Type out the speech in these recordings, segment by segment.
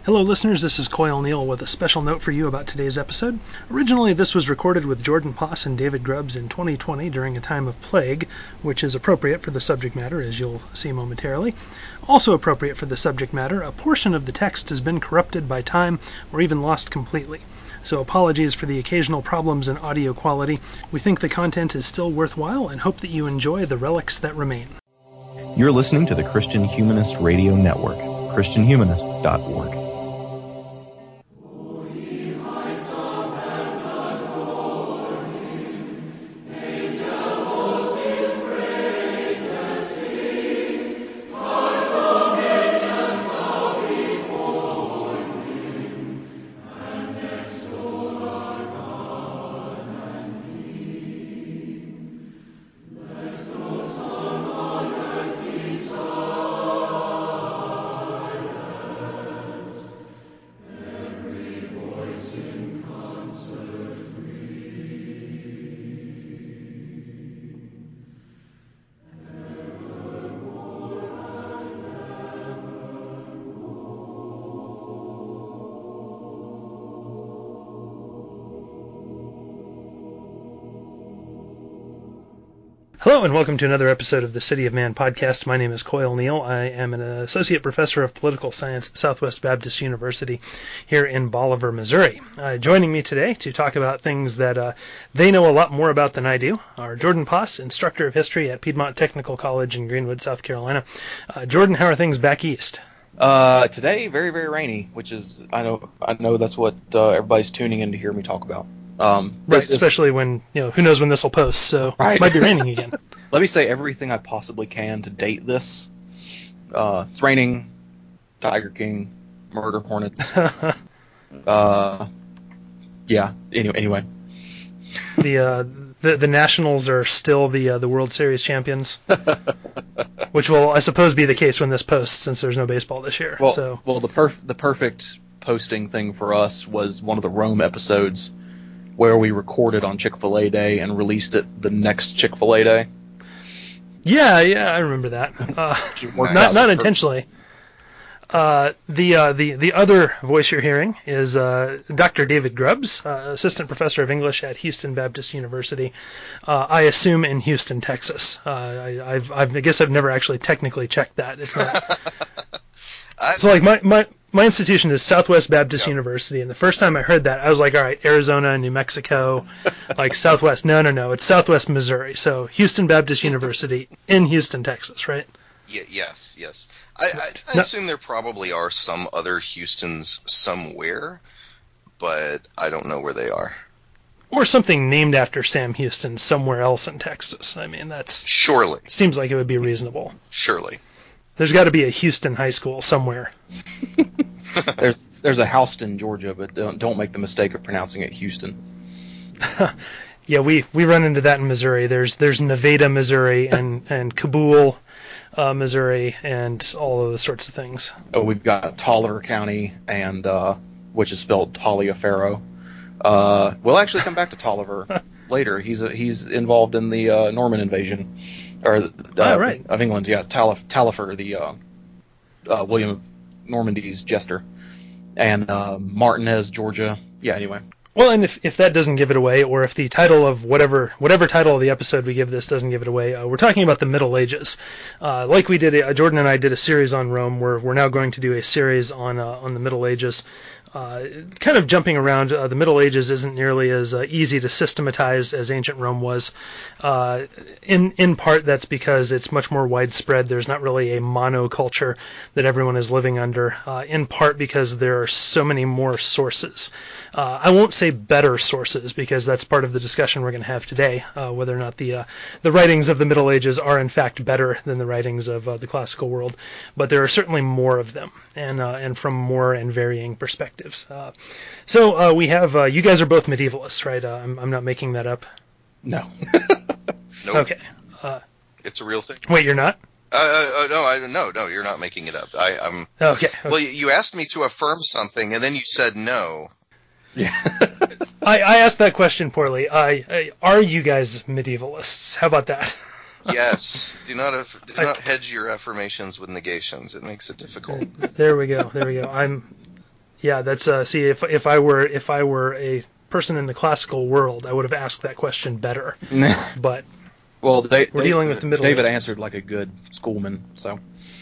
Hello listeners, this is Coyle Neal with a special note for you about today's episode. Originally this was recorded with Jordan Poss and David Grubbs in 2020 during a time of plague, which is appropriate for the subject matter, as you'll see momentarily. Also appropriate for the subject matter, a portion of the text has been corrupted by time or even lost completely. So apologies for the occasional problems in audio quality. We think the content is still worthwhile and hope that you enjoy the relics that remain. You're listening to the Christian Humanist Radio Network, christianhumanist.org. Hello and welcome to another episode of the City of Man podcast. My name is Coyle Neal. I am an associate professor of political science at Southwest Baptist University here in Bolivar, Missouri. Joining me today to talk about things that they know a lot more about than I do are Jordan Poss, instructor of history at Piedmont Technical College in Greenwood, South Carolina. Jordan, how are things back east? Today, very, very rainy, which is, I know that's what everybody's tuning in to hear me talk about. Right, especially when, who knows when this will post, so right. It might be raining again. Let me say everything I possibly can to date this. It's raining, Tiger King, murder hornets. Yeah, anyway. The Nationals are still the World Series champions, which will, I suppose, be the case when this posts, since there's no baseball this year. Well, the perfect posting thing for us was one of the Rome episodes, where we recorded on Chick-fil-A Day and released it the next Chick-fil-A Day. Yeah, I remember that. Not intentionally. The other voice you're hearing is Dr. David Grubbs, assistant professor of English at Houston Baptist University. I assume in Houston, Texas. I guess I've never actually technically checked that. It's not. So like my institution is Southwest Baptist University, and the first time I heard that, I was like, all right, Arizona, New Mexico, like Southwest. No, it's Southwest Missouri. So Houston Baptist University in Houston, Texas, right? Yes. I assume there probably are some other Houstons somewhere, but I don't know where they are. Or something named after Sam Houston somewhere else in Texas. I mean, that's... Surely. Seems like it would be reasonable. Surely. There's got to be a Houston high school somewhere. There's a Houston, Georgia, but don't make the mistake of pronouncing it Houston. Yeah, we run into that in Missouri. There's Nevada, Missouri, and Kabul, Missouri, and all of those sorts of things. Oh, we've got Tolliver County, and which is spelled Taliaferro. We'll actually come back to Tolliver later. He's involved in the Norman invasion. Right. Of England, yeah, Taillefer, the William of Normandy's jester, and Martinez, Georgia. Yeah, anyway. Well, and if that doesn't give it away, or if the title of whatever title of the episode we give this doesn't give it away, we're talking about the Middle Ages. Like we did, Jordan and I did a series on Rome. We're now going to do a series on the Middle Ages. Kind of jumping around, the Middle Ages isn't nearly as easy to systematize as ancient Rome was. In part, that's because it's much more widespread. There's not really a monoculture that everyone is living under. In part because there are so many more sources. I won't say better sources, because that's part of the discussion we're going to have today, whether or not the writings of the Middle Ages are in fact better than the writings of the classical world. But there are certainly more of them, and from more and varying perspectives. So we have, you guys are both medievalists, right? I'm not making that up. No. Nope. Okay. It's a real thing. Wait, you're not? No, you're not making it up. I'm. Okay. Well, you asked me to affirm something, and then you said no. Yeah. I asked that question poorly. Are you guys medievalists? How about that? Yes. Do not hedge your affirmations with negations. It makes it difficult. There we go. Yeah, that's see, if I were a person in the classical world, I would have asked that question better. But well, we're dealing with the Middle David Ages. answered like a good schoolman, so.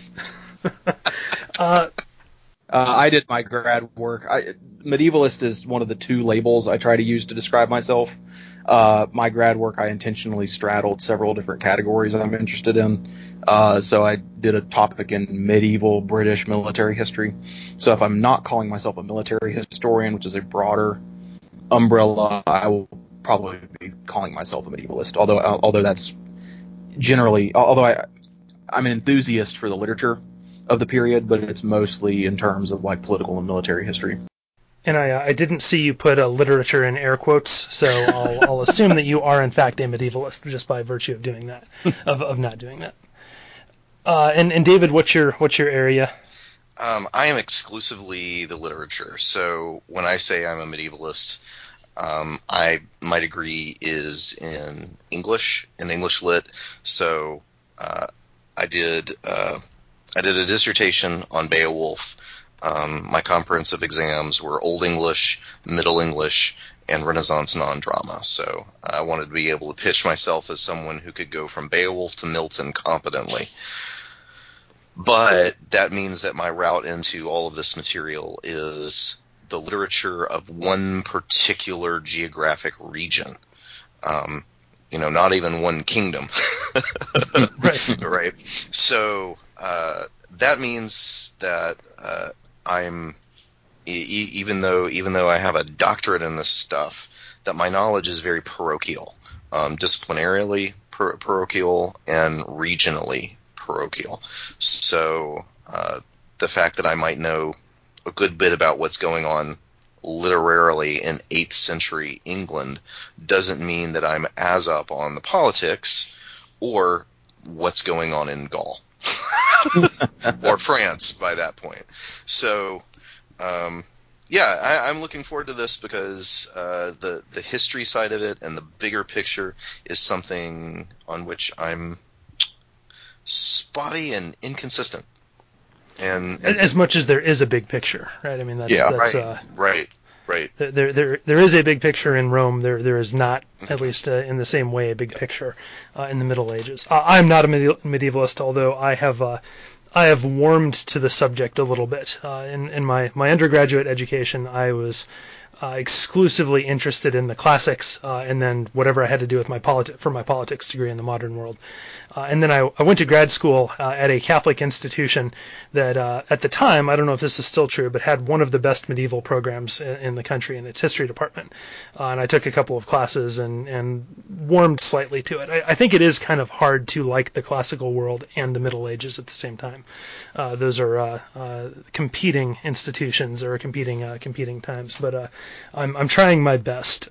uh, I did my grad work. Medievalist is one of the two labels I try to use to describe myself. My grad work, I intentionally straddled several different categories I'm interested in. So I did a topic in medieval British military history. So if I'm not calling myself a military historian, which is a broader umbrella, I will probably be calling myself a medievalist. Although that's generally, I'm an enthusiast for the literature of the period, but it's mostly in terms of like political and military history. And I didn't see you put literature in air quotes, so I'll assume that you are in fact a medievalist just by virtue of doing that, of not doing that. And David, what's your area? I am exclusively the literature. So when I say I'm a medievalist, my degree is in English lit. So I did a dissertation on Beowulf. My comprehensive exams were Old English, Middle English, and Renaissance non-drama. So I wanted to be able to pitch myself as someone who could go from Beowulf to Milton competently. But that means that my route into all of this material is the literature of one particular geographic region. Not even one kingdom. Right. So that means that I'm, even though I have a doctorate in this stuff, that my knowledge is very parochial, disciplinarily parochial and regionally parochial. So the fact that I might know a good bit about what's going on literarily in 8th century England doesn't mean that I'm as up on the politics or what's going on in Gaul or France by that point. So I'm looking forward to this because the history side of it and the bigger picture is something on which I'm spotty and inconsistent. And as much as there is a big picture, right? I mean, that's right. There is a big picture in Rome. There is not, at least in the same way, a big picture in the Middle Ages. I'm not a medievalist, although I have warmed to the subject a little bit. In my undergraduate education, I was exclusively interested in the classics, and then whatever I had to do with my politics degree in the modern world. And then I went to grad school at a Catholic institution that at the time, I don't know if this is still true, but had one of the best medieval programs in the country in its history department. And I took a couple of classes and warmed slightly to it. I think it is kind of hard to like the classical world and the Middle Ages at the same time. Those are competing institutions or competing times, but I'm trying my best.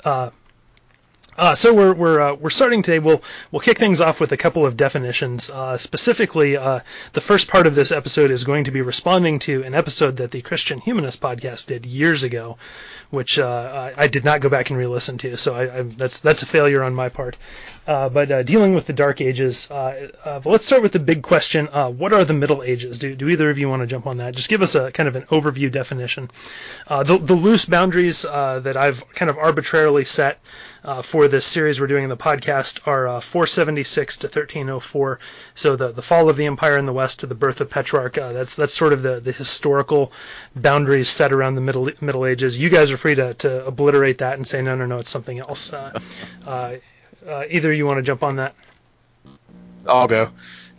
So we're starting today. We'll kick things off with a couple of definitions. Specifically, the first part of this episode is going to be responding to an episode that the Christian Humanist podcast did years ago, which I did not go back and re-listen to. So that's a failure on my part. But dealing with the Dark Ages, but let's start with the big question: what are the Middle Ages? Do either of you want to jump on that? Just give us a kind of an overview definition. The loose boundaries that I've kind of arbitrarily set for this series we're doing in the podcast are 476 to 1304. So the fall of the empire in the West to the birth of Petrarch. That's sort of the historical boundaries set around the Middle Ages. You guys are free to obliterate that and say no, it's something else. Either you want to jump on that? I'll go.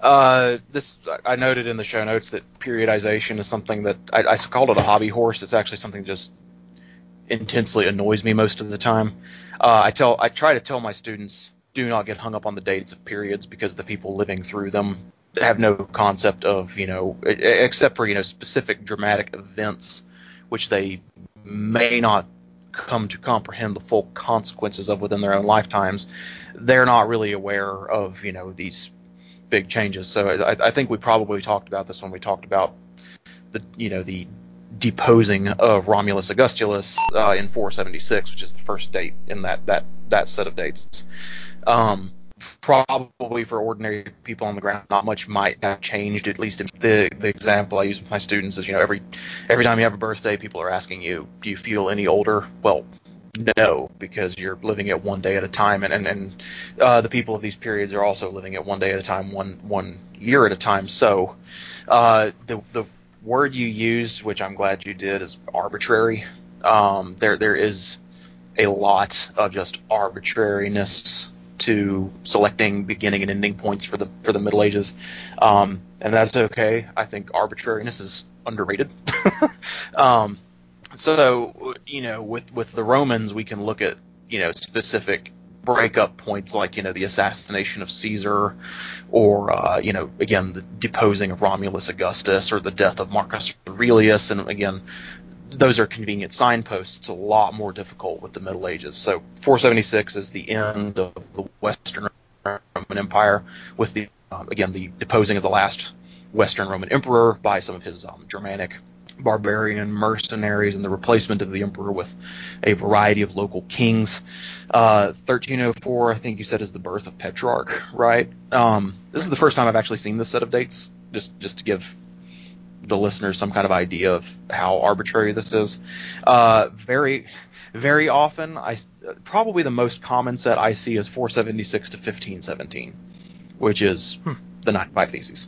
I noted in the show notes that periodization is something that I called it a hobby horse. It's actually something that just intensely annoys me most of the time. I try to tell my students, do not get hung up on the dates of periods because the people living through them have no concept of, except for, specific dramatic events, which they may not come to comprehend the full consequences of within their own lifetimes. They're not really aware of, these big changes. So I think we probably talked about this when we talked about the deposing of Romulus Augustulus in 476, which is the first date in that set of dates. probably for ordinary people on the ground, not much might have changed. At least in the example I use with my students is, every time you have a birthday, people are asking you, do you feel any older? Well, no, because you're living it one day at a time, and the people of these periods are also living it one day at a time, one year at a time. So the word you used, which I'm glad you did, is arbitrary. There is a lot of just arbitrariness to selecting beginning and ending points for the Middle Ages, and that's okay. I think arbitrariness is underrated. So with the Romans, we can look at specific breakup points like the assassination of Caesar, or again the deposing of Romulus Augustus, or the death of Marcus Aurelius, and again, those are convenient signposts. It's a lot more difficult with the Middle Ages. So 476 is the end of the Western Roman Empire, with the deposing of the last Western Roman emperor by some of his Germanic barbarian mercenaries, and the replacement of the emperor with a variety of local kings. 1304, I think you said, is the birth of Petrarch, right? This is the first time I've actually seen this set of dates, just to give the listeners some kind of idea of how arbitrary this is. Very, very often, probably the most common set I see is 476 to 1517, which is the 95 Theses.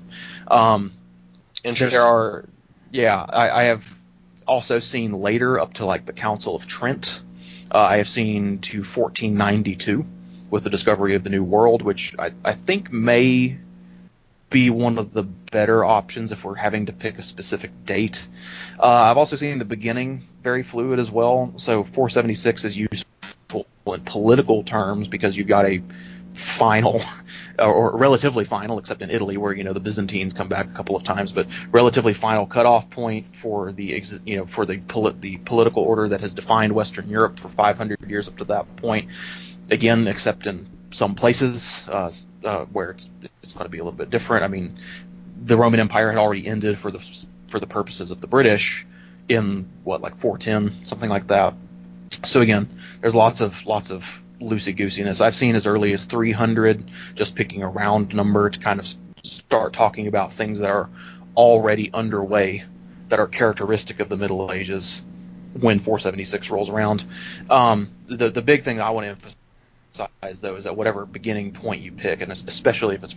Interesting. I have also seen later up to like the Council of Trent. I have seen to 1492 with the discovery of the New World, which I think may be one of the better options if we're having to pick a specific date. I've also seen the beginning very fluid as well. So 476 is useful in political terms because you've got a final or relatively final, except in Italy where the Byzantines come back a couple of times, but relatively final cutoff point for the political order that has defined Western Europe for 500 years up to that point. Again, except in some places where it's going to be a little bit different. I mean, the Roman Empire had already ended for the purposes of the British in 410, something like that. So again, there's lots of loosey-goosiness. I've seen as early as 300, just picking a round number to kind of start talking about things that are already underway that are characteristic of the Middle Ages when 476 rolls around. The big thing I want to emphasize, though, is that whatever beginning point you pick, and especially if it's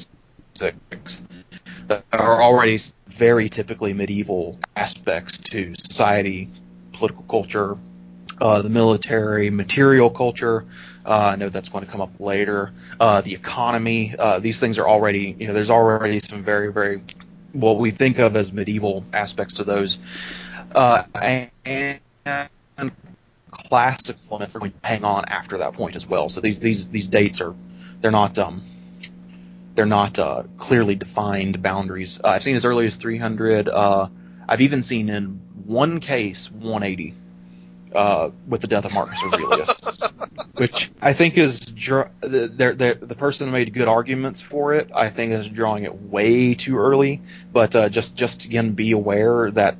476, there are already very typically medieval aspects to society, political culture, the military, material culture. I know that's going to come up later. The economy. These things are already, there's already some very, very what we think of as medieval aspects to those. And classical elements are going to hang on after that point as well. So these dates they're not clearly defined boundaries. I've seen as early as 300. I've even seen in one case 180. With the death of Marcus Aurelius, which I think is the person who made good arguments for it, I think, is drawing it way too early. But just again, be aware that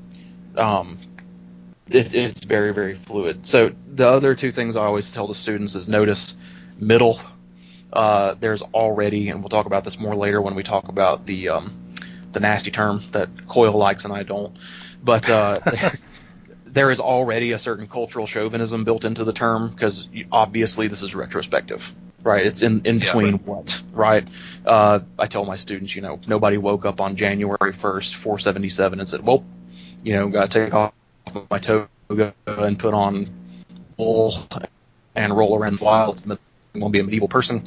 it's very, very fluid. So the other two things I always tell the students is notice middle. There's already, and we'll talk about this more later when we talk about the nasty term that Coyle likes and I don't, but there is already a certain cultural chauvinism built into the term because obviously this is retrospective, right? It's in between what, right? I tell my students, nobody woke up on January 1st, 477 and said, well, got to take off my toga and put on wool and roll around the wilds. I'm going to be a medieval person.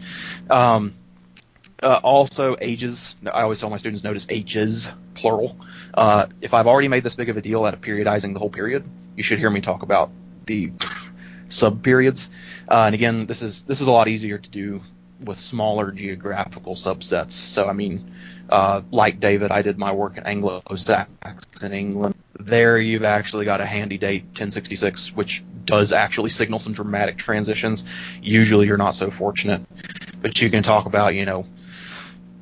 Also, ages. I always tell my students, notice ages, plural. If I've already made this big of a deal out of periodizing the whole period, you should hear me talk about the sub-periods. And again, this is a lot easier to do with smaller geographical subsets. So, I mean, like David, I did my work in Anglo-Saxon England. There you've actually got a handy date, 1066, which does actually signal some dramatic transitions. Usually you're not so fortunate. But you can talk about,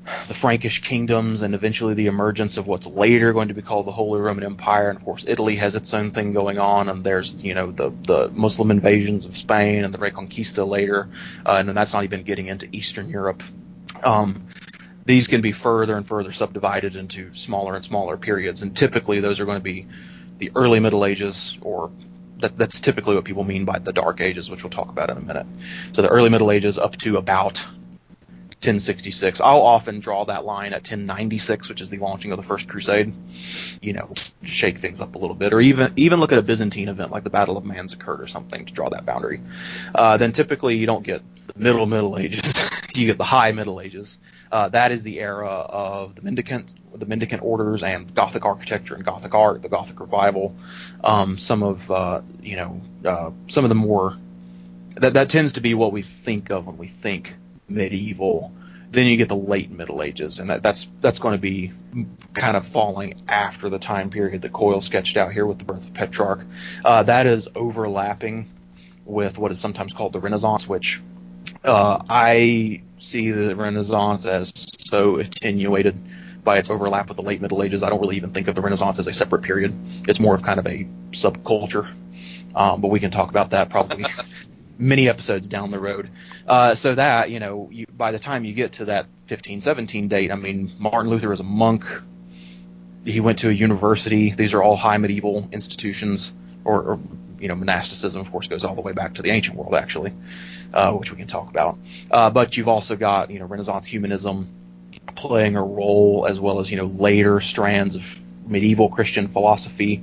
the Frankish kingdoms, and eventually the emergence of what's later going to be called the Holy Roman Empire. And of course, Italy has its own thing going on, and there's the Muslim invasions of Spain and the Reconquista later, and then that's not even getting into Eastern Europe. These can be further and further subdivided into smaller and smaller periods, and typically those are going to be the early Middle Ages, or that's typically what people mean by the Dark Ages, which we'll talk about in a minute. So the early Middle Ages up to about 1066. I'll often draw that line at 1096, which is the launching of the First Crusade, to shake things up a little bit, or even look at a Byzantine event like the Battle of Manzikert or something to draw that boundary. Then typically you don't get the Middle Ages, you get the High Middle Ages. That is the era of the Mendicant orders and Gothic architecture and Gothic art, the Gothic revival. Some of the more that tends to be what we think of when we think medieval. Then you get the late Middle Ages, and that's going to be kind of falling after the time period that Coyle sketched out here with the birth of Petrarch. That is overlapping with what is sometimes called the Renaissance, which I see the Renaissance as so attenuated by its overlap with the late Middle Ages. I don't really even think of the Renaissance as a separate period. It's more of kind of a subculture, but we can talk about that probably many episodes down the road. So that, by the time you get to that 1517 date, I mean, Martin Luther is a monk. He went to a university. These are all high medieval institutions, or monasticism, of course, goes all the way back to the ancient world, actually, which we can talk about. But you've also got, Renaissance humanism playing a role, as well as, later strands of medieval Christian philosophy,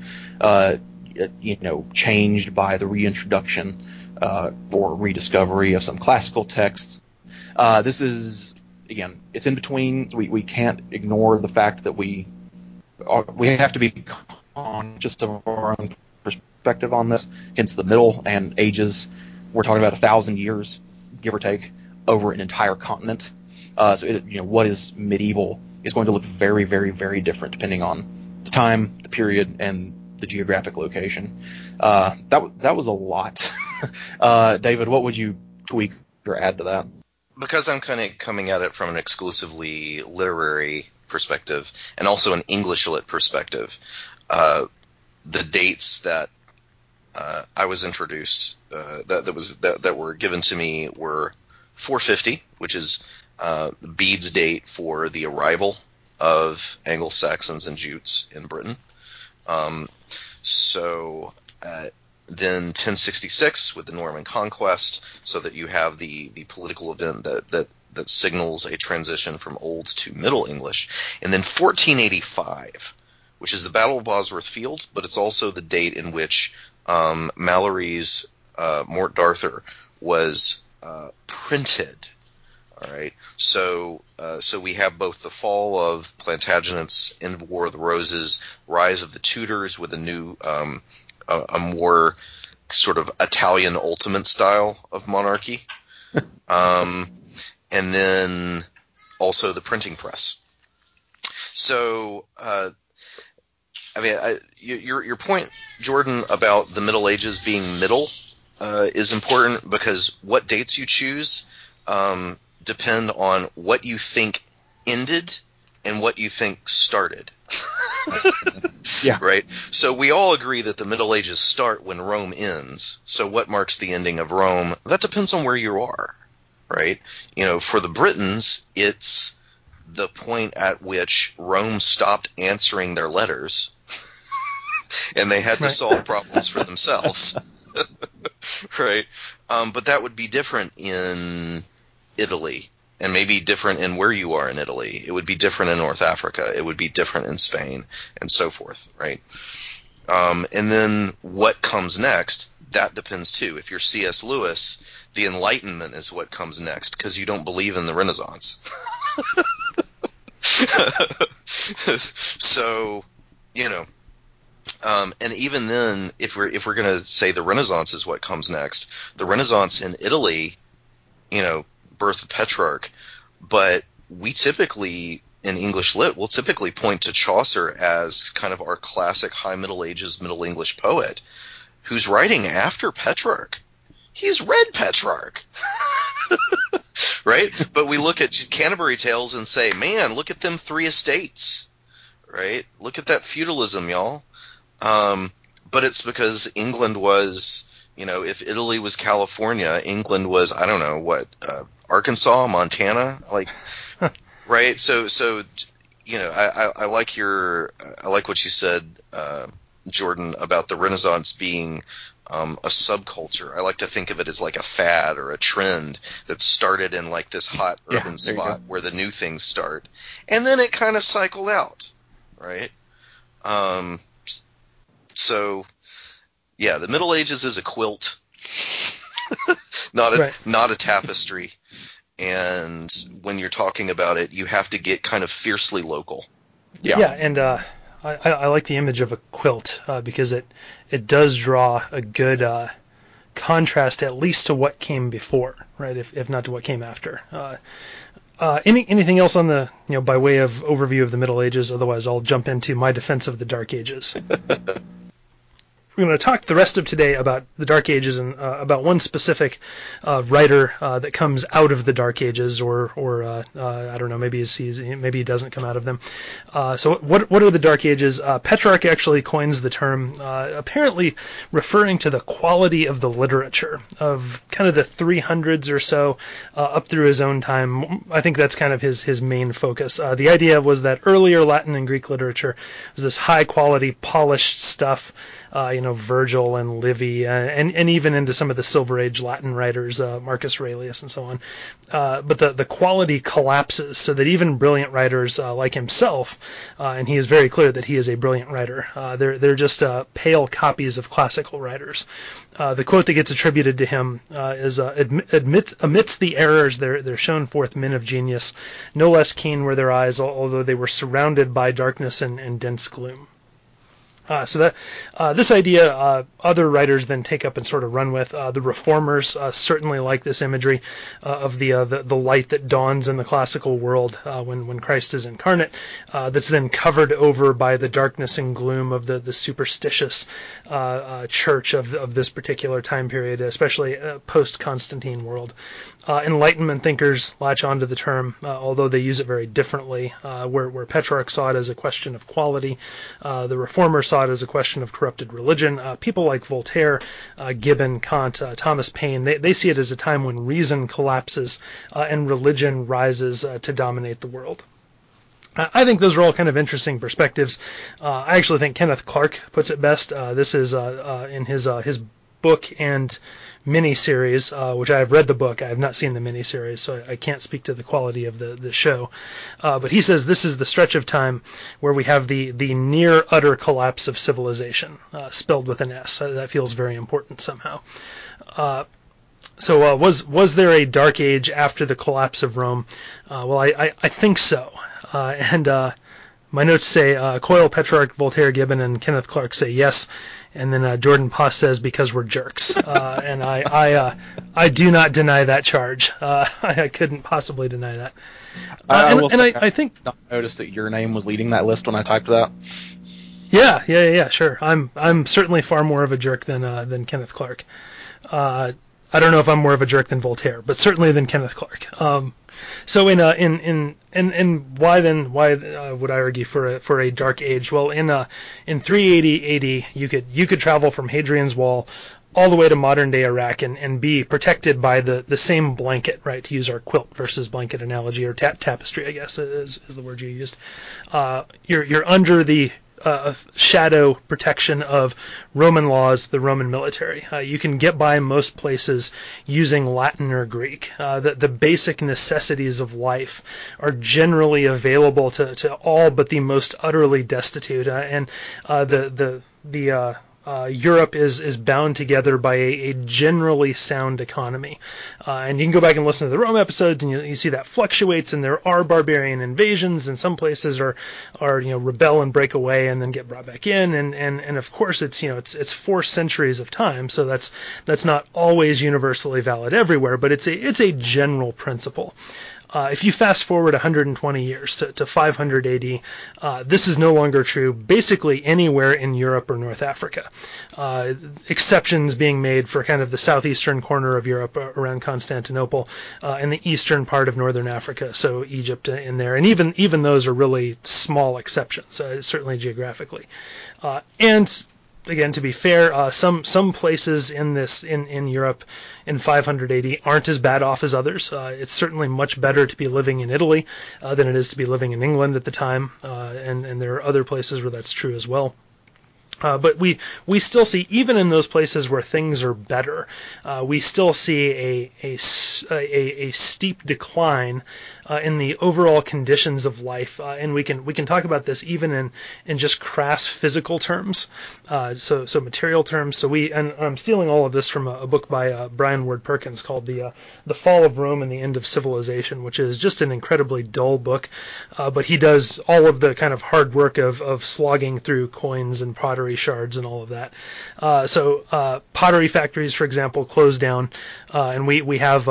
changed by the reintroduction or rediscovery of some classical texts. This is, again, it's in between. We can't ignore the fact that we have to be conscious of our own perspective on this. Hence the Middle and Ages. We're talking about 1,000 years, give or take, over an entire continent. So what is medieval is going to look very, very, very different depending on the time, the period, and the geographic location. That was a lot. David, what would you tweak or add to that? Because I'm kind of coming at it from an exclusively literary perspective and also an English lit perspective, the dates that I was introduced that were given to me were 450, which is Bede's date for the arrival of Anglo-Saxons and Jutes in Britain. Then 1066 with the Norman Conquest, so that you have the political event that signals a transition from Old to Middle English. And then 1485, which is the Battle of Bosworth Field, but it's also the date in which Malory's Morte d'Arthur was printed. All right, so we have both the fall of Plantagenet's End of War of the Roses, rise of the Tudors with a new a more sort of Italian ultimate style of monarchy, and then also the printing press. So, your point, Jordan, about the Middle Ages being middle is important, because what dates you choose depend on what you think ended and what you think started. Yeah. Right? So we all agree that the Middle Ages start when Rome ends. So what marks the ending of Rome? That depends on where you are, right? For the Britons, it's the point at which Rome stopped answering their letters and they had to solve problems for themselves. Right? But that would be different in Italy, and maybe different in where you are in Italy. It would be different in North Africa. It would be different in Spain, and so forth, right? And then what comes next, that depends too. If you're C.S. Lewis, the Enlightenment is what comes next, because you don't believe in the Renaissance. So, and even then, if we're going to say the Renaissance is what comes next, the Renaissance in Italy, birth of Petrarch, but we typically, in English Lit, will typically point to Chaucer as kind of our classic High Middle Ages Middle English poet who's writing after Petrarch. He's read Petrarch. right? But we look at Canterbury Tales and say, man, look at them 3 estates, right? Look at that feudalism, y'all. But it's because England was, if Italy was California, England was, I don't know, what, Arkansas, Montana, like, right? So I like what you said, Jordan, about the Renaissance being a subculture. I like to think of it as like a fad or a trend that started in like this hot urban spot where the new things start, and then it kind of cycled out, right? So yeah, the Middle Ages is a quilt, not a tapestry. And when you're talking about it, you have to get kind of fiercely local. Yeah, and I like the image of a quilt because it does draw a good contrast, at least to what came before, right? If not to what came after. Anything else on the by way of overview of the Middle Ages? Otherwise, I'll jump into my defense of the Dark Ages. We're going to talk the rest of today about the Dark Ages and about one specific writer that comes out of the Dark Ages, or I don't know, maybe he doesn't come out of them. So what are the Dark Ages? Petrarch actually coins the term, apparently referring to the quality of the literature of kind of the 300s or so up through his own time. I think that's kind of his main focus. The idea was that earlier Latin and Greek literature was this high quality, polished stuff. Virgil and Livy, and even into some of the Silver Age Latin writers, Marcus Aurelius and so on. But the quality collapses so that even brilliant writers like himself, and he is very clear that he is a brilliant writer, they're just pale copies of classical writers. The quote that gets attributed to him is, amidst the errors there shone forth men of genius, no less keen were their eyes, although they were surrounded by darkness and dense gloom. So that this idea, other writers then take up and sort of run with. The Reformers certainly like this imagery of the light that dawns in the classical world when Christ is incarnate, that's then covered over by the darkness and gloom of the superstitious church of this particular time period, especially post-Constantine world. Enlightenment thinkers latch onto the term, although they use it very differently. Where Petrarch saw it as a question of quality, the Reformers saw it as a question of corrupted religion. People like Voltaire, Gibbon, Kant, Thomas Paine, they see it as a time when reason collapses and religion rises to dominate the world. I think those are all kind of interesting perspectives. I actually think Kenneth Clark puts it best. This is in his book and mini-series, which I have read the book. I have not seen the mini-series, so I can't speak to the quality of the show. But he says this is the stretch of time where we have the near utter collapse of civilization, spelled with an S. That feels very important somehow. So was there a dark age after the collapse of Rome? Well, I think so. My notes say Coyle, Petrarch, Voltaire, Gibbon, and Kenneth Clark say yes, and then Jordan Poss says because we're jerks, and I do not deny that charge. I couldn't possibly deny that. I think I noticed that your name was leading that list when I typed that. Yeah, sure. I'm certainly far more of a jerk than Kenneth Clark. I don't know if I'm more of a jerk than Voltaire, but certainly than Kenneth Clark. So why would I argue for a dark age? Well, in 380 AD, you could travel from Hadrian's Wall all the way to modern day Iraq and be protected by the same blanket, right? To use our quilt versus blanket analogy, or tapestry, I guess is the word you used. You're under the shadow protection of Roman laws, the Roman military. You can get by most places using Latin or Greek. The basic necessities of life are generally available to all but the most utterly destitute. Europe is bound together by a generally sound economy. And you can go back and listen to the Rome episodes, and you see that fluctuates, and there are barbarian invasions, and some places are rebel and break away and then get brought back in, and of course it's 4 centuries of time, so that's not always universally valid everywhere, but it's a general principle. If you fast forward 120 years to 500 AD, this is no longer true basically anywhere in Europe or North Africa. Exceptions being made for kind of the southeastern corner of Europe around Constantinople and the eastern part of northern Africa, so Egypt in there. And even those are really small exceptions, certainly geographically. And again, to be fair, some places in Europe in 500 AD aren't as bad off as others. It's certainly much better to be living in Italy than it is to be living in England at the time, and there are other places where that's true as well. But we still see, even in those places where things are better, we still see a steep decline in the overall conditions of life, and we can talk about this even in just crass physical terms, so material terms. So and I'm stealing all of this from a book by Brian Ward Perkins called The Fall of Rome and the End of Civilization, which is just an incredibly dull book, but he does all of the kind of hard work of slogging through coins and pottery shards and all of that. So pottery factories, for example, closed down, and we have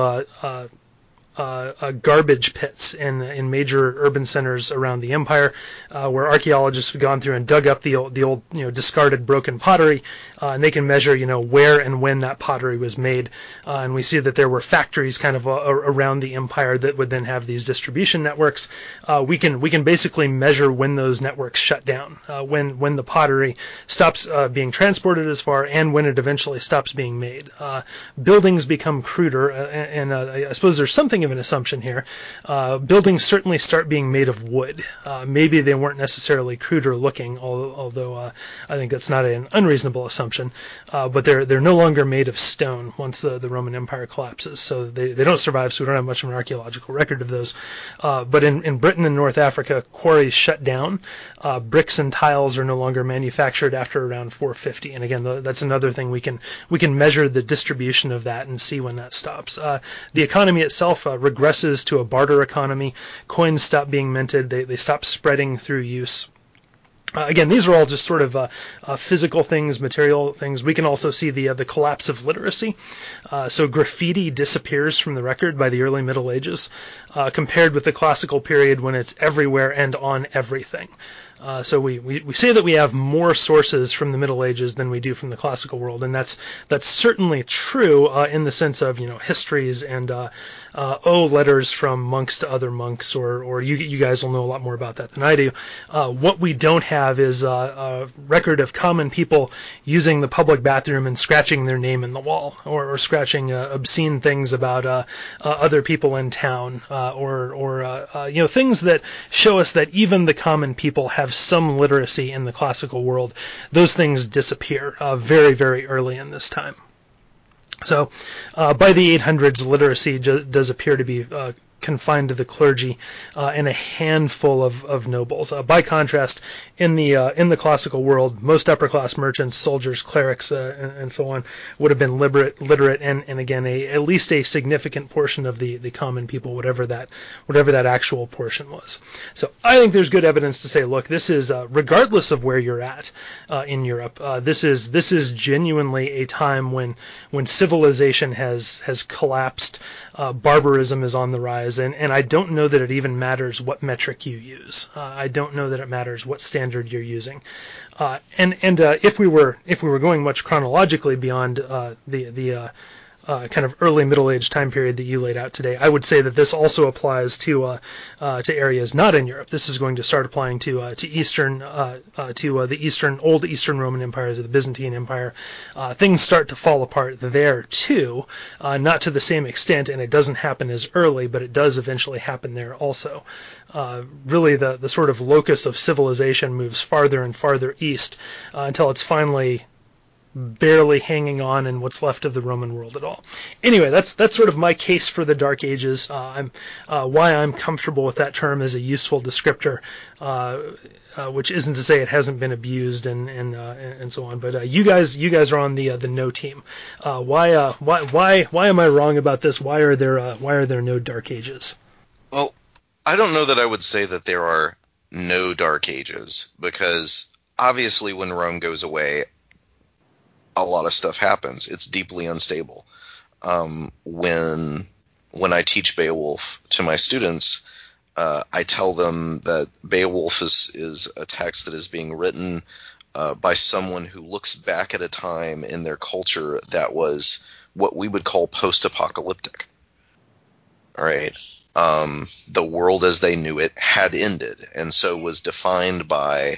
garbage pits in major urban centers around the empire, where archaeologists have gone through and dug up the old discarded broken pottery, and they can measure where and when that pottery was made, and we see that there were factories kind of around the empire that would then have these distribution networks. We can basically measure when those networks shut down, when the pottery stops being transported as far, and when it eventually stops being made. Buildings become cruder, and I suppose there's something of an assumption here. Buildings certainly start being made of wood. Maybe they weren't necessarily cruder looking, although I think that's not an unreasonable assumption. But they're no longer made of stone once the Roman Empire collapses. So they don't survive, so we don't have much of an archaeological record of those. But in Britain and North Africa, quarries shut down. Bricks and tiles are no longer manufactured after around 450. And again, that's another thing we can measure the distribution of that and see when that stops. The economy itself regresses to a barter economy. Coins stop being minted. They stop spreading through use. Again, these are all just sort of physical things, material things. We can also see the collapse of literacy. So graffiti disappears from the record by the early Middle Ages, compared with the classical period when it's everywhere and on everything. So we say that we have more sources from the Middle Ages than we do from the classical world, and that's certainly true in the sense of histories and letters from monks to other monks, or you guys will know a lot more about that than I do. What we don't have is a record of common people using the public bathroom and scratching their name in the wall, or scratching obscene things about other people in town, or things that show us that even the common people have some literacy in the classical world. Those things disappear very, very early in this time. So by the 800s, literacy does appear to be confined to the clergy and a handful of nobles. By contrast, in the classical world, most upper class merchants, soldiers, clerics, and so on would have been literate, and again, at least a significant portion of the common people, whatever that actual portion was. So I think there's good evidence to say, look, this is regardless of where you're at in Europe, this is genuinely a time when civilization has collapsed, barbarism is on the rise. And I don't know that it even matters what metric you use. I don't know that it matters what standard you're using. And if we were going much chronologically beyond the kind of early Middle Age time period that you laid out today, I would say that this also applies to areas not in Europe. This is going to start applying to the old Eastern Roman Empire, to the Byzantine Empire. Things start to fall apart there too, not to the same extent, and it doesn't happen as early, but it does eventually happen there also. Really, the sort of locus of civilization moves farther and farther east until it's finally barely hanging on in what's left of the Roman world at all. Anyway, that's sort of my case for the Dark Ages. Why I'm comfortable with that term as a useful descriptor, which isn't to say it hasn't been abused and so on. But you guys are on the no team. Why am I wrong about this? Why are there no Dark Ages? Well, I don't know that I would say that there are no Dark Ages, because obviously when Rome goes away, a lot of stuff happens. It's deeply unstable. When when I teach Beowulf to my students, I tell them that Beowulf is a text that is being written by someone who looks back at a time in their culture that was what we would call post-apocalyptic. All right. The world as they knew it had ended, and so was defined by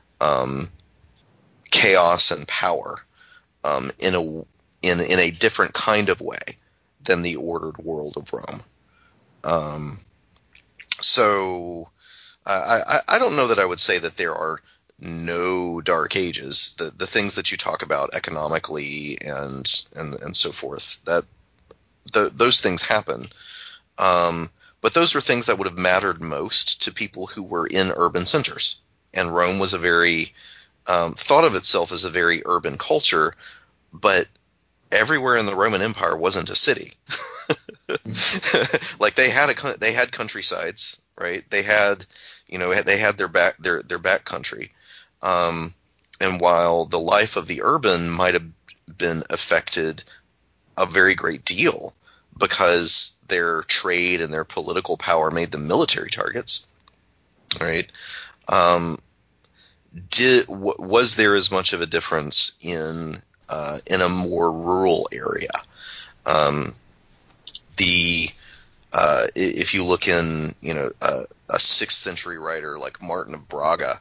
chaos and power in a different kind of way than the ordered world of Rome. So I don't know that I would say that there are no dark ages. The things that you talk about economically and so forth, that those things happen. But those were things that would have mattered most to people who were in urban centers. And Rome was a very thought of itself as a very urban culture, but everywhere in the Roman Empire wasn't a city. Like they had countrysides, right? They had their back country. And while the life of the urban might have been affected a very great deal because their trade and their political power made them military targets, right? Was there as much of a difference in a more rural area? If you look in a 6th century writer like Martin of Braga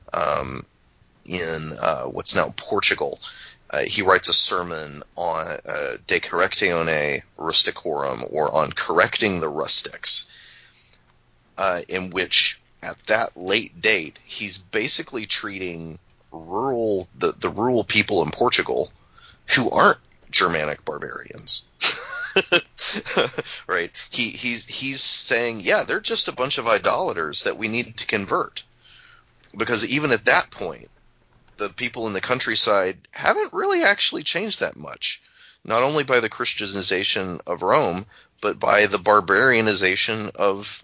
in what's now Portugal, he writes a sermon on De Correctione Rusticorum, or on correcting the rustics, in which at that late date he's basically treating the rural people in Portugal who aren't Germanic barbarians. Right? He's saying, yeah, they're just a bunch of idolaters that we need to convert. Because even at that point, the people in the countryside haven't really actually changed that much. Not only by the Christianization of Rome, but by the barbarianization of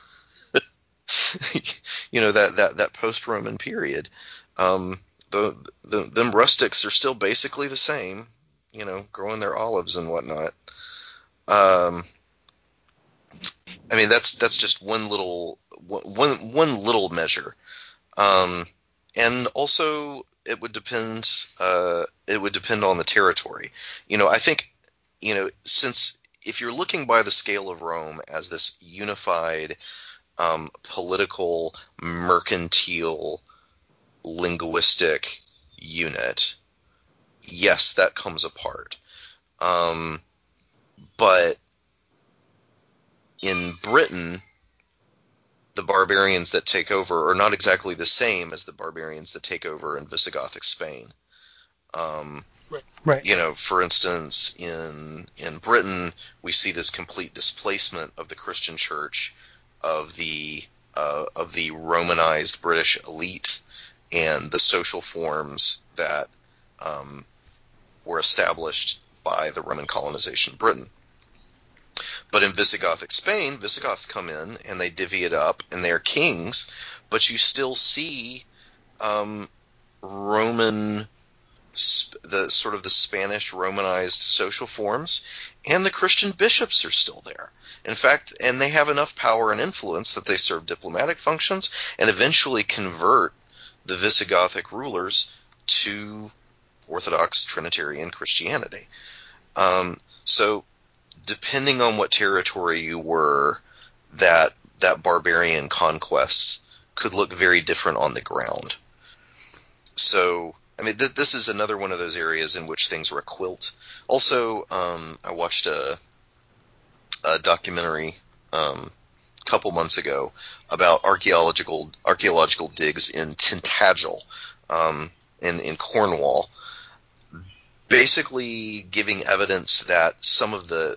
that post-Roman period. Them rustics are still basically the same, growing their olives and whatnot. I mean, that's just one little measure. And also it would depend on the territory. I think, since if you're looking by the scale of Rome as this unified political, mercantile, linguistic unit, yes, that comes apart. But in Britain, the barbarians that take over are not exactly the same as the barbarians that take over in Visigothic Spain. Right. For instance, in Britain, we see this complete displacement of the Christian church, of the Romanized British elite, and the social forms that were established by the Roman colonization of Britain. But in Visigothic Spain, Visigoths come in and they divvy it up, and they're kings, but you still see Roman, the sort of the Spanish Romanized social forms, and the Christian bishops are still there. In fact, and they have enough power and influence that they serve diplomatic functions and eventually convert the Visigothic rulers to Orthodox Trinitarian Christianity. So depending on what territory you were, that barbarian conquests could look very different on the ground. So, I mean, this is another one of those areas in which things were a quilt. Also, I watched a documentary a couple months ago about archaeological digs in Tintagel in Cornwall, basically giving evidence that some of the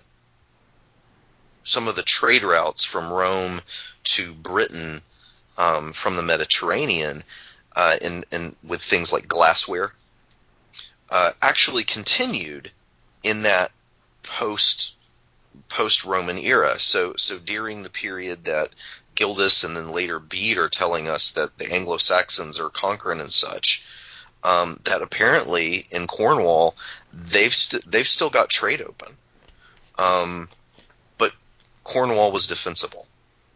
trade routes from Rome to Britain from the Mediterranean, and with things like glassware, actually continued in that post-Roman era. So during the period that Gildas and then later Bede are telling us that the Anglo-Saxons are conquering and such, that apparently in Cornwall they've still got trade open. But Cornwall was defensible.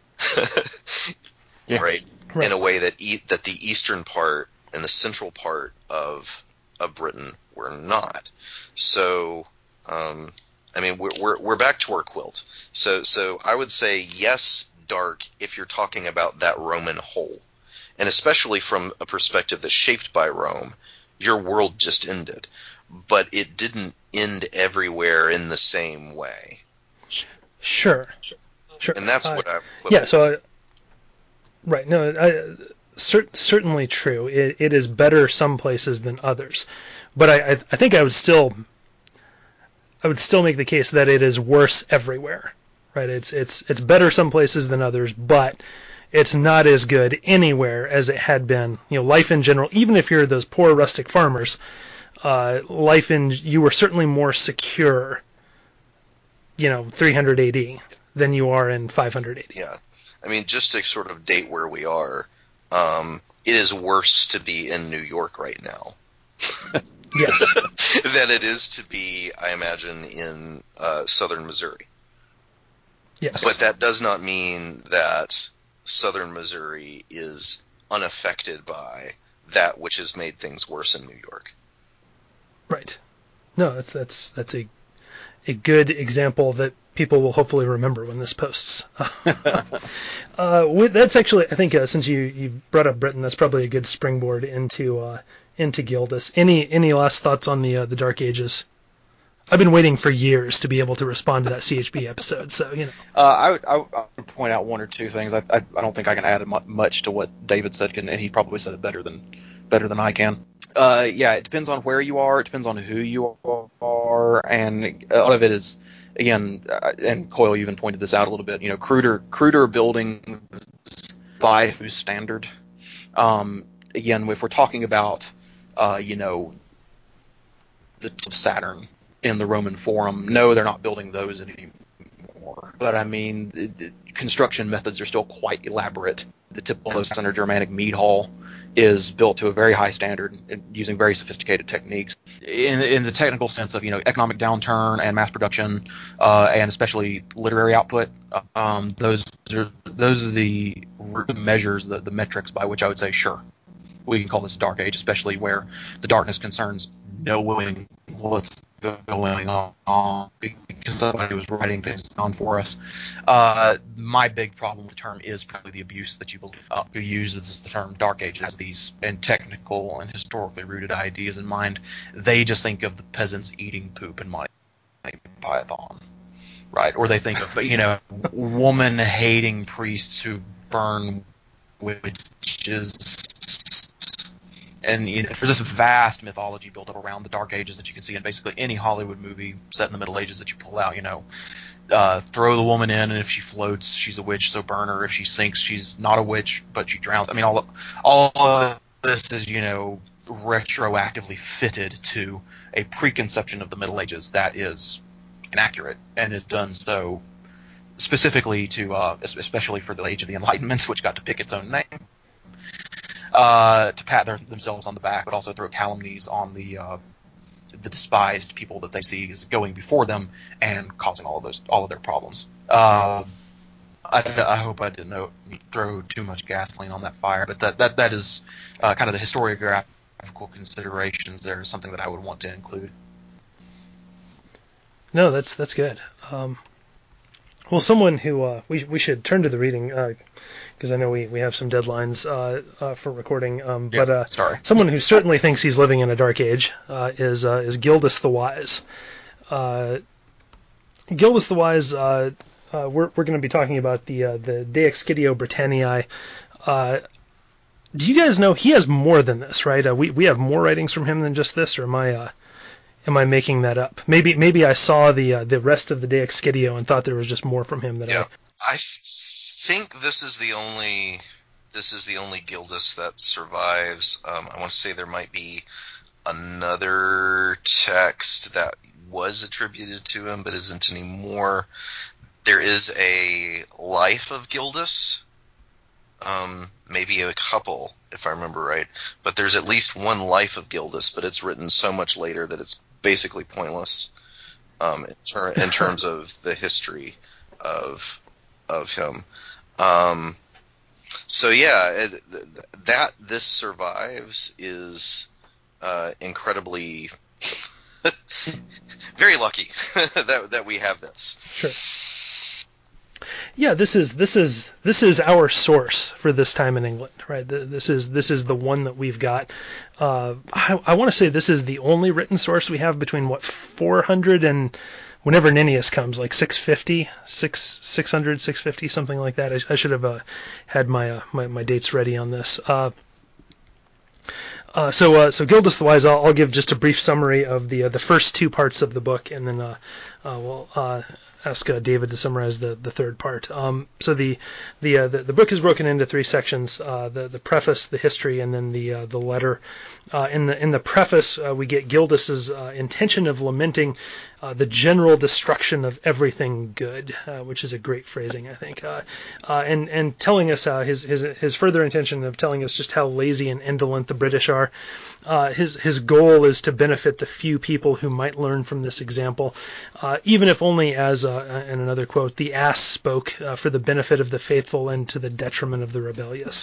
Yeah. Right? In a way that that the eastern part and the central part of Britain were not. So, I mean, we're back to our quilt. So I would say yes, dark, if you're talking about that Roman whole, and especially from a perspective that's shaped by Rome. Your world just ended, but it didn't end everywhere in the same way. Sure. And that's what I. Yeah. So. Right. No. Certainly true. It is better some places than others, but I think I would still make the case that it is worse everywhere. Right. It's better some places than others, but it's not as good anywhere as it had been. Life in general, even if you're those poor rustic farmers, you were certainly more secure, 300 AD than you are in 500 AD. Yeah. I mean, just to sort of date where we are, it is worse to be in New York right now. Yes. than it is to be, I imagine, in southern Missouri. Yes. But that does not mean that southern Missouri is unaffected by that which has made things worse in New York. Right. No, that's a good example that people will hopefully remember when this posts. That's actually, I think, since you brought up Britain, that's probably a good springboard into Gildas. Any last thoughts on the Dark Ages? I've been waiting for years to be able to respond to that CHB episode, so I would point out one or two things. I don't think I can add much to what David said, and he probably said it better than I can. Yeah, it depends on where you are. It depends on who you are, and a lot of it is, again, and Coyle even pointed this out a little bit. Cruder buildings by whose standard? Again, if we're talking about, the Saturn in the Roman Forum, no, they're not building those anymore. But I mean, the construction methods are still quite elaborate. The typical Center Germanic mead hall is built to a very high standard and using very sophisticated techniques. In the technical sense of economic downturn and mass production, and especially literary output, those are the measures, the metrics by which I would say, sure, we can call this a dark age, especially where the darkness concerns knowing what's going on because somebody was writing things down for us. My big problem with the term is probably the abuse that you believe who uses the term dark age as these and technical and historically rooted ideas in mind. They just think of the peasants eating poop and Monty Python, right? Or they think of woman hating priests who burn witches. And there's this vast mythology built up around the Dark Ages that you can see in basically any Hollywood movie set in the Middle Ages that you pull out. Throw the woman in, and if she floats, she's a witch, so burn her. If she sinks, she's not a witch, but she drowns. I mean, all of this is retroactively fitted to a preconception of the Middle Ages that is inaccurate and is done so specifically to, especially for the Age of the Enlightenment, which got to pick its own name. To pat themselves on the back, but also throw calumnies on the despised people that they see as going before them and causing all of their problems. I hope I didn't throw too much gasoline on that fire, but that is kind of the historiographical considerations. There is something that I would want to include. No, that's good. Well, someone who we should turn to the reading because I know we have some deadlines for recording. Yes, but sorry. Someone who certainly thinks he's living in a dark age is Gildas the Wise. Gildas the Wise. We're going to be talking about the De Excidio Britanniae. Do you guys know he has more than this, right? We have more writings from him than just this, or am I making that up? Maybe I saw the rest of the De Excidio and thought there was just more from him I think this is the only Gildas that survives. I want to say there might be another text that was attributed to him but isn't anymore. There is a Life of Gildas, maybe a couple if I remember right, but there's at least one Life of Gildas, but it's written so much later that it's basically pointless in terms of the history of of him. So yeah, that this survives is incredibly very lucky that we have this. Sure. Yeah, this is our source for this time in England, right? This is the one that we've got. I want to say this is the only written source we have between 400 and whenever Nennius comes, like 650, 600, 650, something like that. I should have had my dates ready on this. So Gildas the Wise, I'll give just a brief summary of the first two parts of the book, and then we'll ask David to summarize the third part. So the book is broken into three sections: the preface, the history, and then the letter. In the preface, we get Gildas's intention of lamenting the general destruction of everything good, which is a great phrasing, I think, and telling us his further intention of telling us just how lazy and indolent the British are. His goal is to benefit the few people who might learn from this example, even if only as, in another quote, the ass spoke for the benefit of the faithful and to the detriment of the rebellious.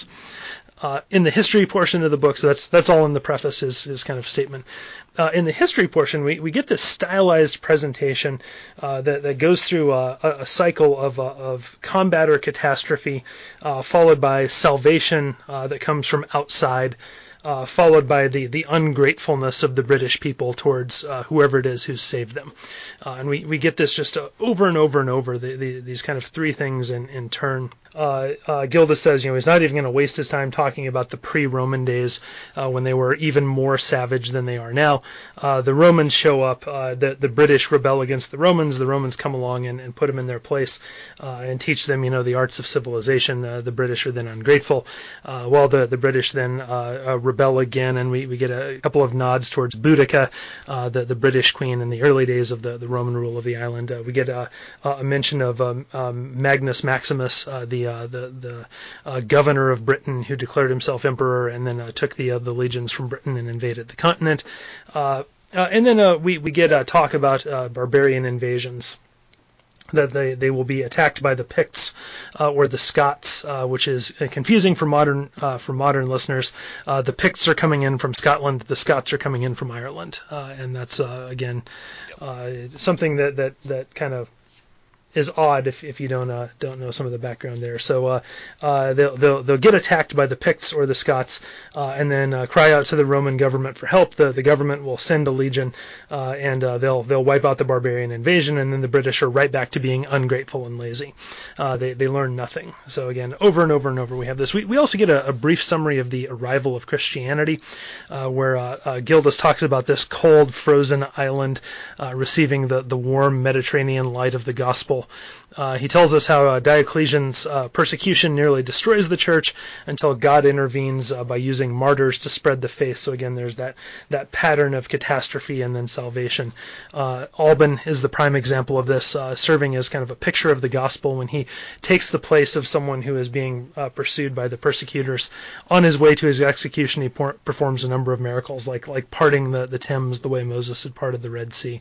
In the history portion of the book, so that's all in the preface, his kind of statement. In the history portion, we get this stylized presentation that goes through a cycle of combat or catastrophe, followed by salvation that comes from outside, followed by the ungratefulness of the British people towards whoever it is who's saved them. And we get this just over and over and over, these kind of three things in turn. Gildas says, he's not even going to waste his time talking about the pre-Roman days when they were even more savage than they are now. The Romans show up, the British rebel against the Romans come along and put them in their place and teach them, the arts of civilization. The British are then ungrateful, while the British then rebel again, and we get a couple of nods towards Boudica, the British queen in the early days of the Roman rule of the island. We get a mention of Magnus Maximus, the governor of Britain, who declared himself emperor and then took the legions from Britain and invaded the continent. And then we get talk about barbarian invasions, that they will be attacked by the Picts or the Scots, which is confusing for modern listeners. The Picts are coming in from Scotland, the Scots are coming in from Ireland, and that's again something that kind of is odd if you don't know some of the background there. So they'll get attacked by the Picts or the Scots, and then cry out to the Roman government for help. The government will send a legion, and they'll wipe out the barbarian invasion, and then the British are right back to being ungrateful and lazy. They learn nothing. So again, over and over and over we have this. We also get a brief summary of the arrival of Christianity, where Gildas talks about this cold, frozen island receiving the warm Mediterranean light of the gospel. He tells us how Diocletian's persecution nearly destroys the church until God intervenes by using martyrs to spread the faith. So again, there's that pattern of catastrophe and then salvation. Alban is the prime example of this, serving as kind of a picture of the gospel when he takes the place of someone who is being pursued by the persecutors. On his way to his execution, he performs a number of miracles, like parting the Thames the way Moses had parted the Red Sea.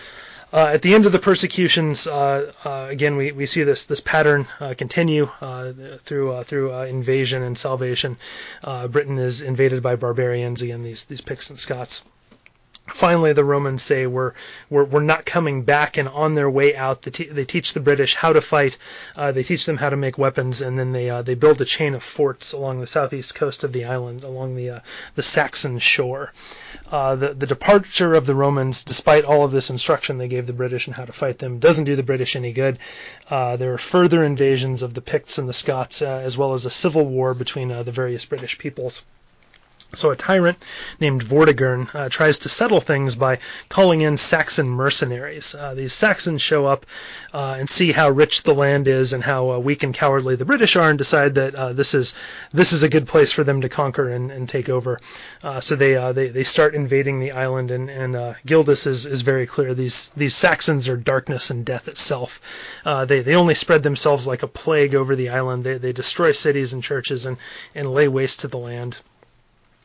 At the end of the persecutions, again, we see this pattern continue through invasion and salvation. Britain is invaded by barbarians, again, these Picts and Scots. Finally, the Romans say we're not coming back, and on their way out, they teach the British how to fight. They teach them how to make weapons, and then they build a chain of forts along the southeast coast of the island, along the Saxon shore. The departure of the Romans, despite all of this instruction they gave the British on how to fight them, doesn't do the British any good. There are further invasions of the Picts and the Scots, as well as a civil war between the various British peoples. So a tyrant named Vortigern tries to settle things by calling in Saxon mercenaries. These Saxons show up and see how rich the land is and how weak and cowardly the British are, and decide that this is a good place for them to conquer and take over. So they start invading the island, and Gildas is very clear. These Saxons are darkness and death itself. They only spread themselves like a plague over the island. They destroy cities and churches and lay waste to the land.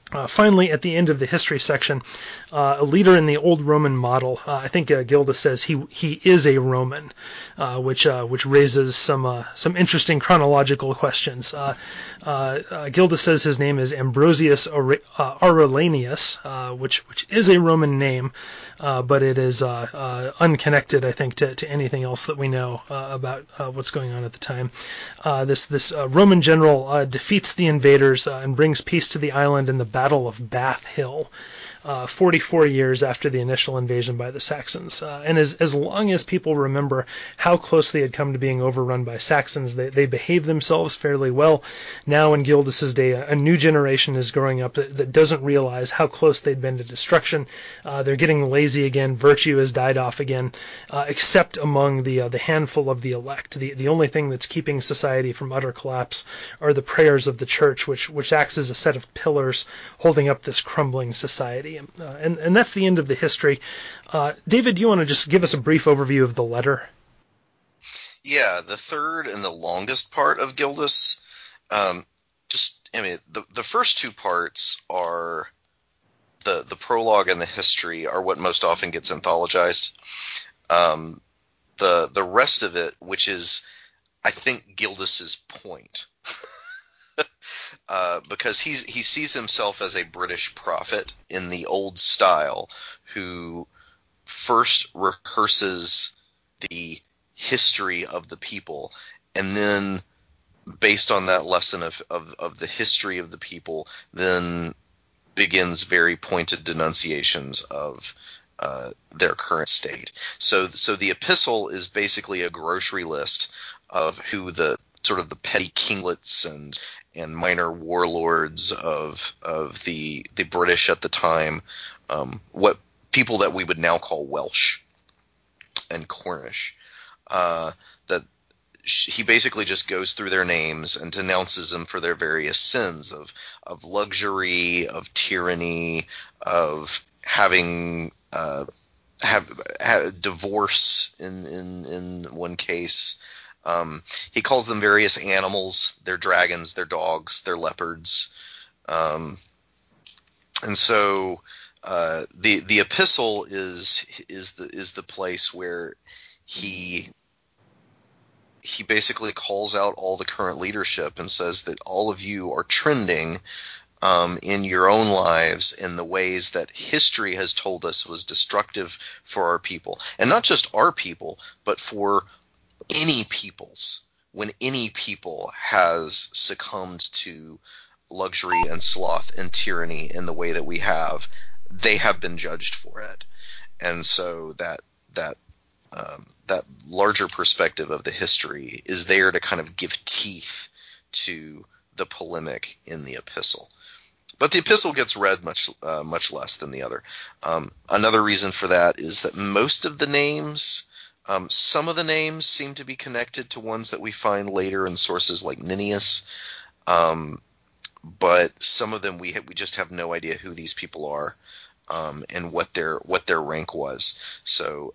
Finally, at the end of the history section, a leader in the old Roman model. I think Gildas says he is a Roman, which raises some interesting chronological questions. Gildas says his name is Ambrosius Aurelianus, which is a Roman name, but it is unconnected, I think, to anything else that we know about what's going on at the time. This Roman general defeats the invaders and brings peace to the island in the Battle of Bath Hill, 44 years after the initial invasion by the Saxons. And as long as people remember how close they had come to being overrun by Saxons, they behaved themselves fairly well. Now in Gildas's day, a new generation is growing up that doesn't realize how close they'd been to destruction. They're getting lazy again. Virtue has died off again, except among the handful of the elect. The only thing that's keeping society from utter collapse are the prayers of the church, which acts as a set of pillars holding up this crumbling society. And that's the end of the history. David, do you want to just give us a brief overview of the letter? Yeah, the third and the longest part of Gildas. The first two parts are the prologue and the history are what most often gets anthologized. The rest of it, which is, I think, Gildas's point, because he sees himself as a British prophet in the old style who first rehearses the history of the people, and then, based on that lesson of the history of the people, then begins very pointed denunciations of their current state. So the epistle is basically a grocery list of who the sort of the petty kinglets and minor warlords of the British at the time, what people that we would now call Welsh and Cornish, that he basically just goes through their names and denounces them for their various sins of luxury, of tyranny, of having have divorce in one case. He calls them various animals, their dragons, their dogs, their leopards. And so the epistle is the place where he basically calls out all the current leadership and says that all of you are trending in your own lives in the ways that history has told us was destructive for our people. And not just our people, but for any peoples. When any people has succumbed to luxury and sloth and tyranny in the way that we have, they have been judged for it. And so that larger perspective of the history is there to kind of give teeth to the polemic in the epistle. But the epistle gets read much less than the other. Another reason for that is that most of the names, some of the names seem to be connected to ones that we find later in sources like Nennius, but some of them we just have no idea who these people are and what their rank was. So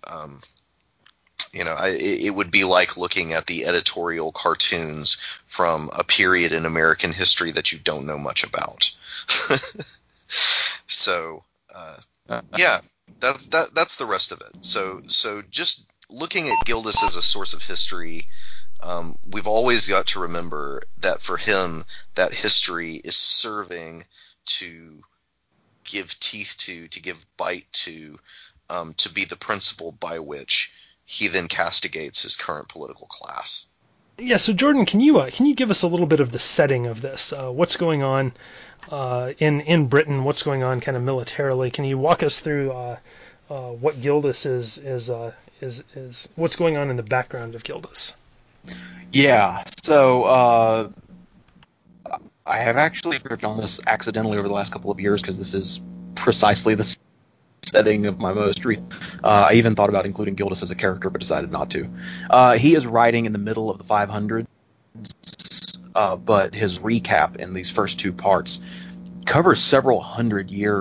it would be like looking at the editorial cartoons from a period in American history that you don't know much about. So, yeah, that's the rest of it. So just looking at Gildas as a source of history, we've always got to remember that for him, that history is serving to give teeth to give bite to be the principle by which he then castigates his current political class. Yeah, so Jordan, can you give us a little bit of the setting of this? What's going on in Britain? What's going on kind of militarily? Can you walk us through what Gildas is what's going on in the background of Gildas? Yeah, so I have actually worked on this accidentally over the last couple of years because this is precisely the setting of my most recent. I even thought about including Gildas as a character, but decided not to. He is writing in the middle of the 500s, but his recap in these first two parts covers several hundred years,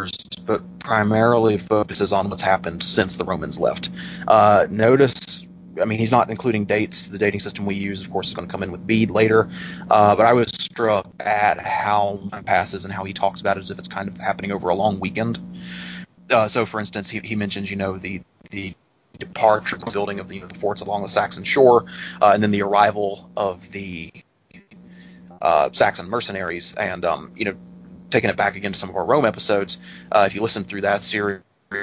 but primarily focuses on what's happened since the Romans left. Notice I mean, he's not including dates. The dating system we use, of course, is going to come in with Bede later. But I was struck at how time passes and how he talks about it as if it's kind of happening over a long weekend. So, for instance, he mentions, the departure from the building of the forts along the Saxon shore, and then the arrival of the Saxon mercenaries, and taking it back again to some of our Rome episodes. If you listen through that series,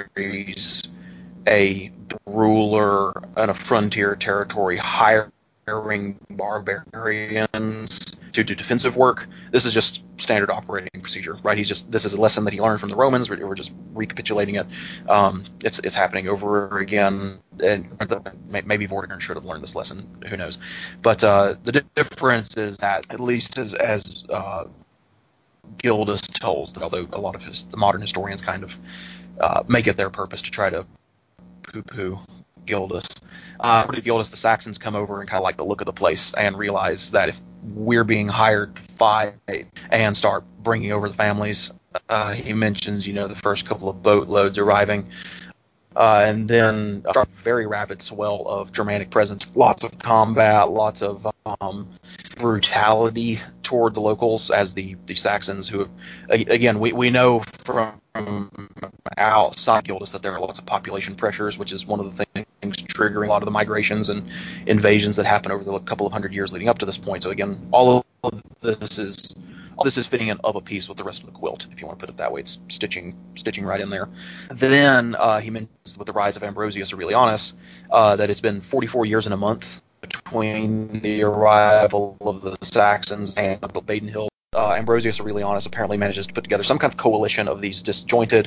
a ruler in a frontier territory hiring barbarians to do defensive work. This is just standard operating procedure, right? This is a lesson that he learned from the Romans. We're just recapitulating it. It's happening over again, and maybe Vortigern should have learned this lesson. Who knows? But the difference is that, at least as Gildas tells, that although a lot of the modern historians kind of make it their purpose to try to poo-poo Gildas. Gildas, the Saxons come over and kind of like the look of the place and realize that if we're being hired to fight and start bringing over the families, he mentions, the first couple of boatloads arriving, and then a very rapid swell of Germanic presence, lots of combat, lots of brutality toward the locals, as the Saxons, who, again, we know from outside Gildas that there are lots of population pressures, which is one of the things triggering a lot of the migrations and invasions that happen over the couple of hundred years leading up to this point. So again, all of this is fitting in of a piece with the rest of the quilt, if you want to put it that way. It's stitching right in there. Then he mentions, with the rise of Ambrosius Aurelianus, that it's been 44 years and a month between the arrival of the Saxons and Baden Hill. Ambrosius Aurelianus apparently manages to put together some kind of coalition of these disjointed,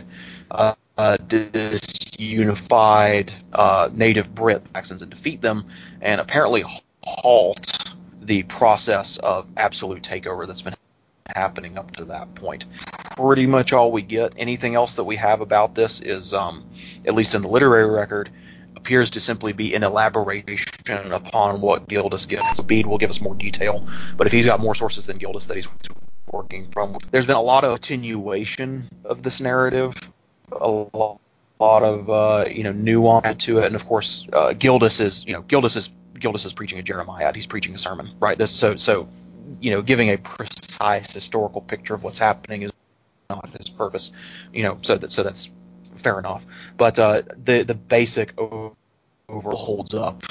disunified native Brit Saxons and defeat them, and apparently halt the process of absolute takeover that's been happening up to that point. Pretty much all we get. Anything else that we have about this is, at least in the literary record, appears to simply be an elaboration upon what Gildas gives. Bede will give us more detail, but if he's got more sources than Gildas that he's working from, there's been a lot of attenuation of this narrative, a lot of nuance to it, and of course, Gildas is preaching a Jeremiah. He's preaching a sermon, right? So giving a precise historical picture of what's happening is not his purpose, so that's fair enough. But the basic overall holds up.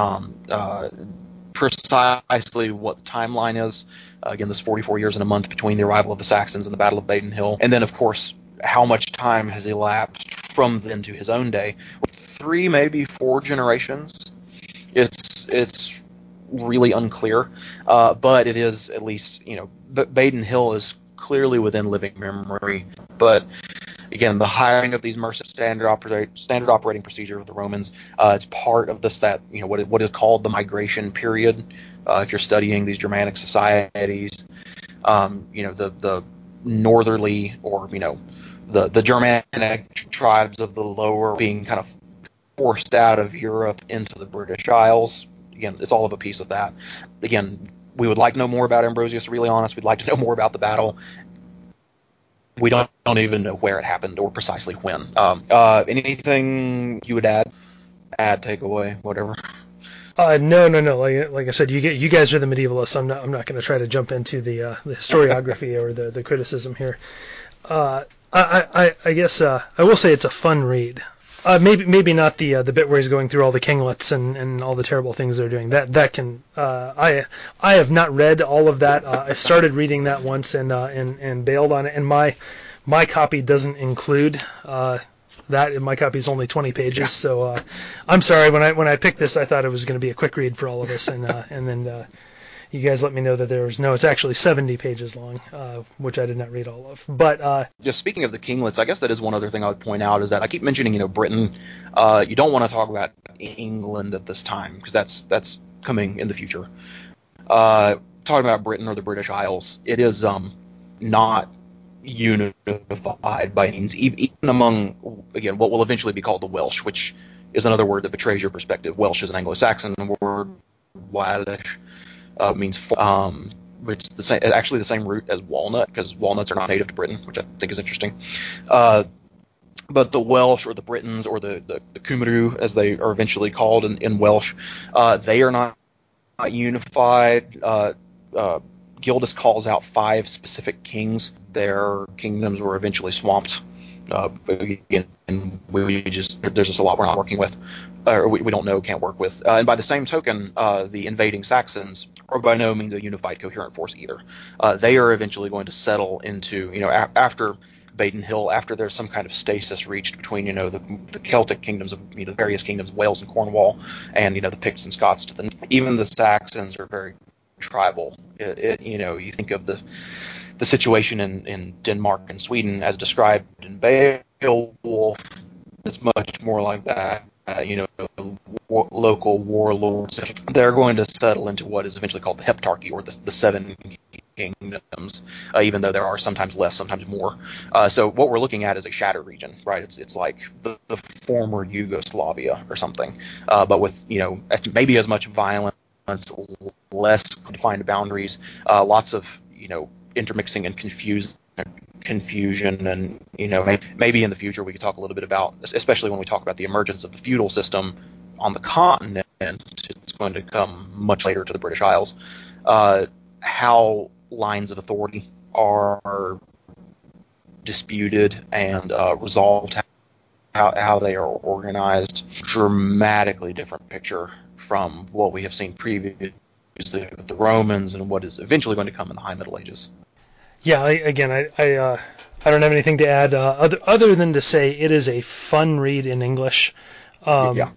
Precisely what the timeline is. Again, this 44 years and a month between the arrival of the Saxons and the Battle of Baden Hill, and then of course how much time has elapsed from then to his own day. 3, maybe 4 generations. It's really unclear, but it is, at least, Baden Hill is clearly within living memory. But again, the hiring of these mercenaries, standard operating procedure of the Romans, it's part of this, that what is called the migration period. If you're studying these Germanic societies, the northerly, or the Germanic tribes of the lower being kind of forced out of Europe into the British Isles. Again, it's all of a piece of that. Again, we would like to know more about Ambrosius Aurelianus. We'd like to know more about the battle. We don't even know where it happened or precisely when. Anything you would add, take away, whatever? No. Like I said, you guys are the medievalists. I'm not going to try to jump into the historiography or the criticism here. I guess I will say it's a fun read. Maybe not the bit where he's going through all the kinglets and all the terrible things they're doing. That can I have not read all of that. I started reading that once and bailed on it. And my copy doesn't include that. My copy is only 20 pages. So I'm sorry. When I picked this, I thought it was going to be a quick read for all of us, and then you guys let me know that it's actually 70 pages long, which I did not read all of. But just speaking of the kinglets, I guess that is one other thing I would point out, is that I keep mentioning, Britain. You don't want to talk about England at this time, because that's coming in the future. Talking about Britain or the British Isles, it is not unified by any means, even among, again, what will eventually be called the Welsh, which is another word that betrays your perspective. Welsh is an Anglo-Saxon word. Welsh means which is actually the same root as walnut, because walnuts are not native to Britain, which I think is interesting. but the Welsh or the Britons or the Cymru, as they are eventually called in Welsh, they are not unified. Gildas calls out 5 specific kings. Their kingdoms were eventually swamped. Again, there's just a lot we're not working with, or we don't know, can't work with. And by the same token, the invading Saxons are by no means a unified, coherent force either. They are eventually going to settle into, after Baden Hill, after there's some kind of stasis reached between, the Celtic kingdoms of, various kingdoms, Wales and Cornwall, and, the Picts and Scots to the even the Saxons are very tribal. You think of the situation in Denmark and Sweden as described in Beowulf. It's much more like that. Local warlords. They're going to settle into what is eventually called the Heptarchy, or the 7 kingdoms, even though there are sometimes less, sometimes more. So what we're looking at is a shattered region, right? It's like the former Yugoslavia or something, but with maybe as much violence, less defined boundaries, lots of intermixing and confusion, and maybe in the future we could talk a little bit about, especially when we talk about the emergence of the feudal system on the continent. It's going to come much later to the British Isles. How lines of authority are disputed and resolved, how they are organized. Dramatically different picture from what we have seen previously with the Romans and what is eventually going to come in the High Middle Ages. Yeah, I don't have anything to add other than to say it is a fun read in English. I've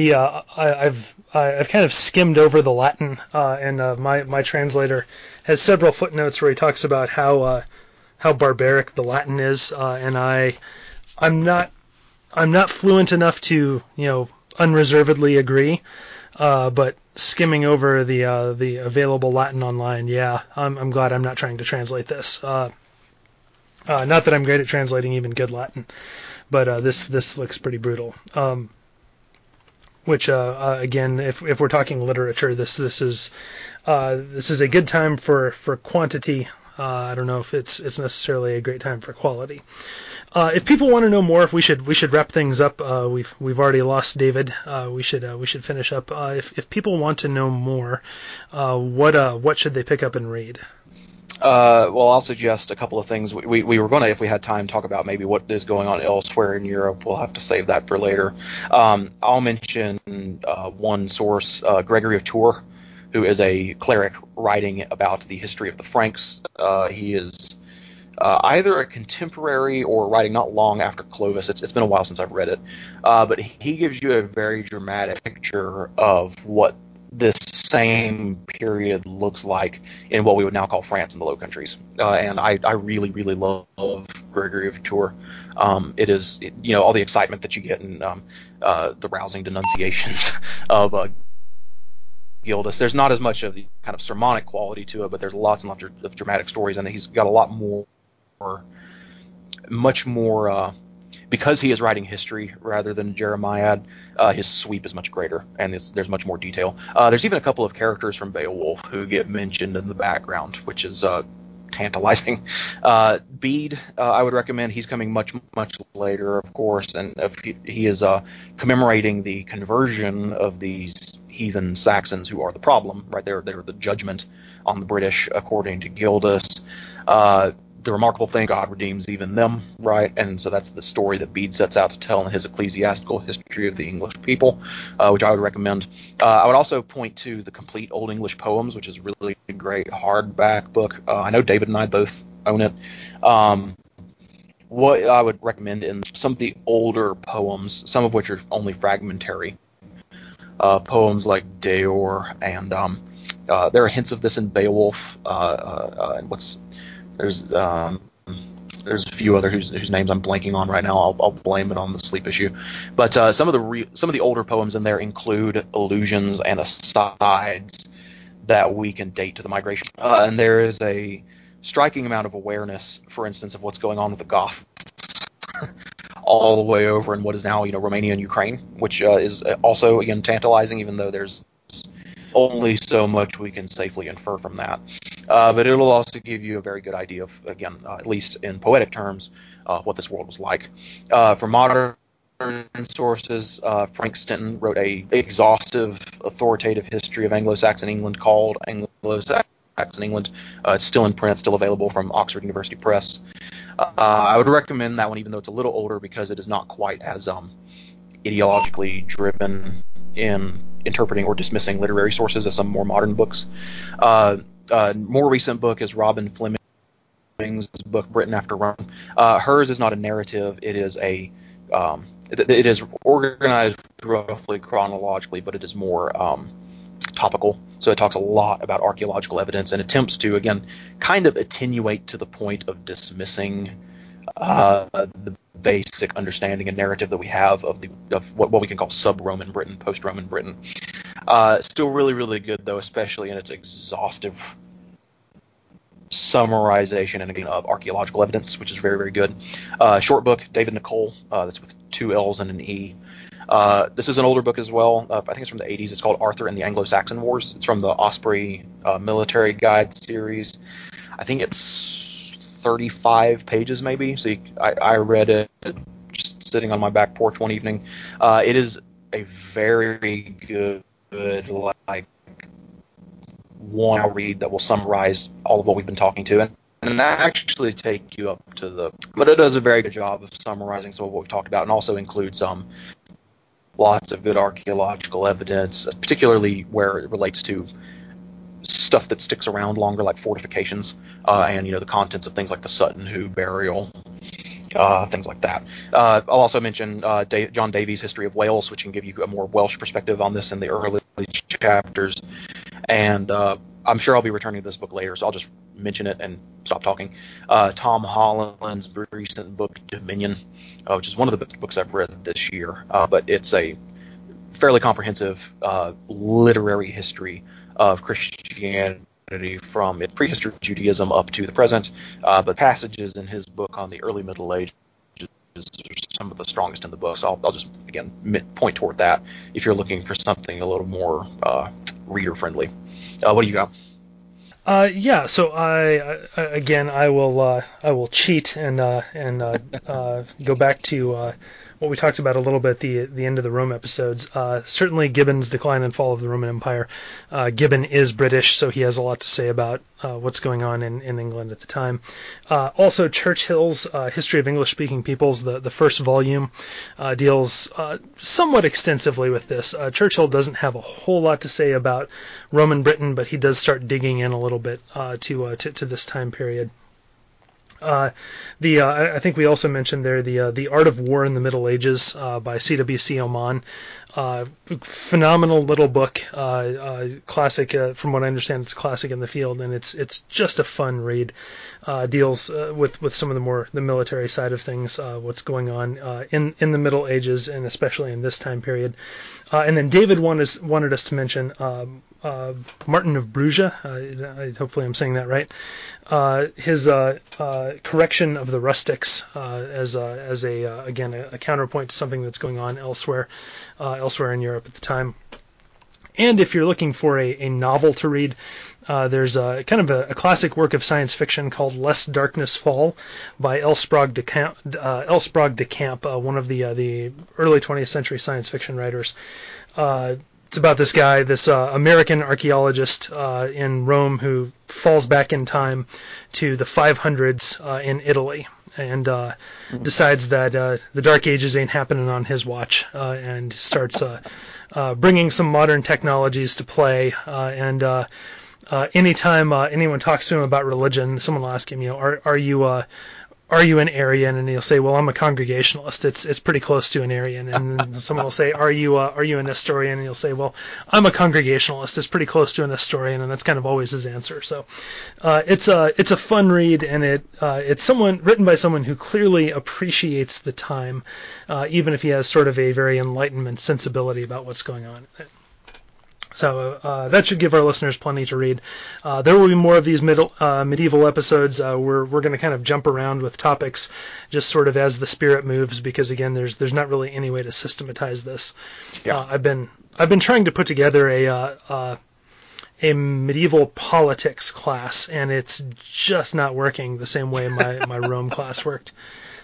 kind of skimmed over the Latin, and my translator has several footnotes where he talks about how barbaric the Latin is, and I'm not fluent enough to unreservedly agree, but skimming over the available Latin online, I'm glad I'm not trying to translate this. Not that I'm great at translating even good Latin, but this looks pretty brutal. Which again, if we're talking literature, this is a good time for quantity. I don't know if it's necessarily a great time for quality. If people want to know more, we should wrap things up. We've already lost David. We should finish up. If people want to know more, what should they pick up and read? Well, I'll suggest a couple of things. We were going to, if we had time, talk about maybe what is going on elsewhere in Europe. We'll have to save that for later. I'll mention one source, Gregory of Tours, who is a cleric writing about the history of the Franks. He is either a contemporary or writing not long after Clovis. It's been a while since I've read it. But he gives you a very dramatic picture of what this same period looks like in what we would now call France and the Low Countries. And I really, really love Gregory of Tours. It is, all the excitement that you get in the rousing denunciations of Gildas. There's not as much of the kind of sermonic quality to it, but there's lots and lots of dramatic stories, and he's got a lot more, much more, because he is writing history rather than Jeremiad, his sweep is much greater, and there's much more detail. There's even a couple of characters from Beowulf who get mentioned in the background, which is tantalizing. Bede, I would recommend. He's coming much, much later, of course, and he is commemorating the conversion of these heathen Saxons who are the problem, right? They're the judgment on the British, according to Gildas. The remarkable thing, God redeems even them, right? And so that's the story that Bede sets out to tell in his ecclesiastical history of the English people, which I would recommend. I would also point to the Complete Old English Poems, which is really a great hardback book. I know David and I both own it. What I would recommend in some of the older poems, some of which are only fragmentary, poems like Deor, and there are hints of this in Beowulf, and there's a few other whose names I'm blanking on right now. I'll blame it on the sleep issue. But some of the older poems in there include allusions and asides that we can date to the migration. And there is a striking amount of awareness, for instance, of what's going on with the Goths all the way over in what is now Romania and Ukraine, which is also again tantalizing, even though there's only so much we can safely infer from that. But it'll also give you a very good idea of, again, at least in poetic terms, what this world was like. For modern sources, Frank Stenton wrote a exhaustive, authoritative history of Anglo-Saxon England called Anglo-Saxon England. It's still in print, still available from Oxford University Press. I would recommend that one, even though it's a little older, because it is not quite as ideologically driven in interpreting or dismissing literary sources as some more modern books. More recent book is Robin Fleming's book, Britain After Rome. Hers is not a narrative. It is it is organized roughly chronologically, but it is more topical. So it talks a lot about archaeological evidence and attempts to, again, kind of attenuate to the point of dismissing the basic understanding and narrative that we have of what we can call sub-Roman Britain, post-Roman Britain. Still really, really good, though, especially in its exhaustive summarization and, again, of archaeological evidence, which is very, very good. Short book, David Nicole, that's with 2 L's and an E. This is an older book as well. I think it's from the 80s. It's called Arthur and the Anglo-Saxon Wars. It's from the Osprey Military Guide series. I think it's 35 pages maybe. So I read it just sitting on my back porch one evening. It is a very good, like, one read that will summarize all of what we've been talking to and actually take you up to but it does a very good job of summarizing some of what we've talked about, and also includes lots of good archaeological evidence, particularly where it relates to stuff that sticks around longer, like fortifications, and the contents of things like the Sutton Hoo burial, things like that. I'll also mention John Davies' History of Wales, which can give you a more Welsh perspective on this in the early chapters. And I'm sure I'll be returning to this book later, so I'll just mention it and stop talking. Tom Holland's recent book, Dominion, which is one of the best books I've read this year, but it's a fairly comprehensive literary history of Christianity from its prehistory Judaism up to the present, but passages in his book on the early Middle Ages are some of the strongest in the book, so I'll just, again, point toward that if you're looking for something a little more reader-friendly. What do you got? Yeah, so I will cheat and go back to what we talked about a little bit at the end of the Rome episodes. Certainly Gibbon's Decline and Fall of the Roman Empire. Gibbon is British, so he has a lot to say about what's going on in England at the time. Also, Churchill's History of English-Speaking Peoples, the first volume, deals somewhat extensively with this. Churchill doesn't have a whole lot to say about Roman Britain, but he does start digging in a little bit to this time period. I think we also mentioned there the Art of War in the Middle Ages by C.W.C. Oman. Phenomenal little book, classic. From what I understand, it's classic in the field, and it's just a fun read. Deals with some of the military side of things, what's going on in the Middle Ages, and especially in this time period. And then David wanted us to mention Martin of Bruges. Hopefully I'm saying that right. His correction of the rustics as a counterpoint to something that's going on elsewhere in Europe at the time. And if you're looking for a novel to read, there's a kind of a classic work of science fiction called Lest Darkness Fall by L. Sprague de Camp, one of the early 20th century science fiction writers. It's about this guy, this American archaeologist in Rome who falls back in time to the 500s in Italy and decides that the Dark Ages ain't happening on his watch, and starts bringing some modern technologies to play. And anytime anyone talks to him about religion, someone will ask him, are you an Arian? And he'll say, well, I'm a Congregationalist. It's pretty close to an Arian. And then someone will say, are you a Nestorian? And he'll say, well, I'm a Congregationalist. It's pretty close to a Nestorian. And that's kind of always his answer. So it's a fun read, and it's written by someone who clearly appreciates the time, even if he has sort of a very Enlightenment sensibility about what's going on. So that should give our listeners plenty to read. There will be more of these medieval episodes. We're going to kind of jump around with topics just sort of as the spirit moves, because again, there's not really any way to systematize this. Yeah. I've been trying to put together a medieval politics class, and it's just not working the same way my Rome class worked.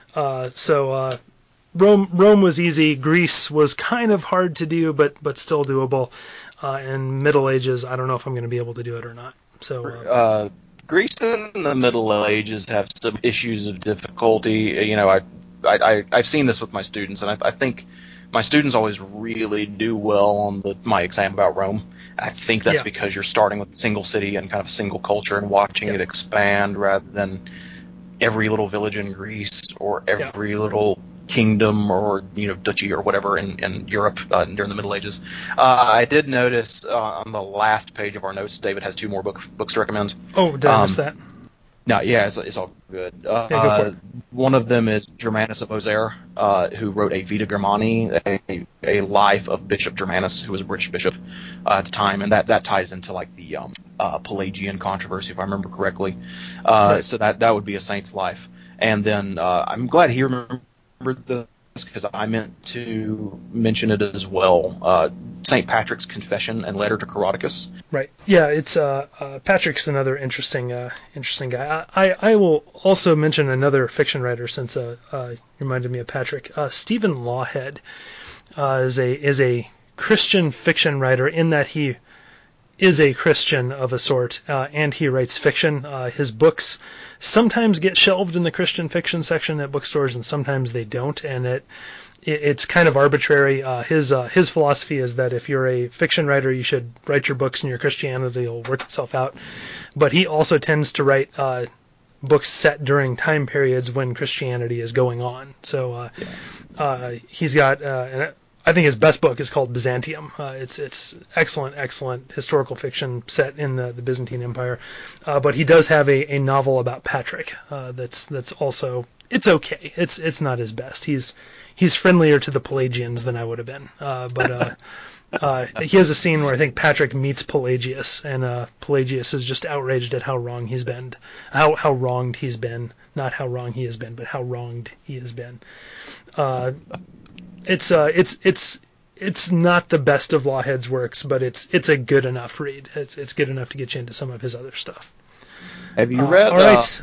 So Rome was easy. Greece was kind of hard to do, but still doable. And Middle Ages, I don't know if I'm going to be able to do it or not. So Greece and the Middle Ages have some issues of difficulty. I've seen this with my students, and I think my students always really do well on my exam about Rome. I think that's because you're starting with a single city and kind of a single culture and watching it expand rather than every little village in Greece or every little kingdom or duchy or whatever in Europe during the Middle Ages. I did notice on the last page of our notes, David has 2 more books to recommend. Oh, did I miss that? No, yeah, it's all good. Go for it. One of them is Germanus of Auxerre, who wrote a Vita Germani, a life of Bishop Germanus, who was a British bishop at the time, and that ties into like the Pelagian controversy, if I remember correctly. So that would be a saint's life. And then I'm glad he remembered this because I meant to mention it as well. St. Patrick's Confession and Letter to Coroticus. Right. Yeah, it's Patrick's another interesting guy. I will also mention another fiction writer since you reminded me of Patrick. Stephen Lawhead is a Christian fiction writer in that he is a Christian of a sort, and he writes fiction. His books sometimes get shelved in the Christian fiction section at bookstores, and sometimes they don't, and it's kind of arbitrary. His philosophy is that if you're a fiction writer, you should write your books and your Christianity will work itself out. But he also tends to write books set during time periods when Christianity is going on. So he's got, and I think his best book is called Byzantium. It's excellent historical fiction set in the Byzantine Empire. But he does have a novel about Patrick that's also, it's okay. It's not his best. He's friendlier to the Pelagians than I would have been. But he has a scene where I think Patrick meets Pelagius, and Pelagius is just outraged at how wrong he's been, how wronged he's been, not how wrong he has been, but how wronged he has been. It's not the best of Lawhead's works, but it's a good enough read. It's good enough to get you into some of his other stuff. Have you read? All right.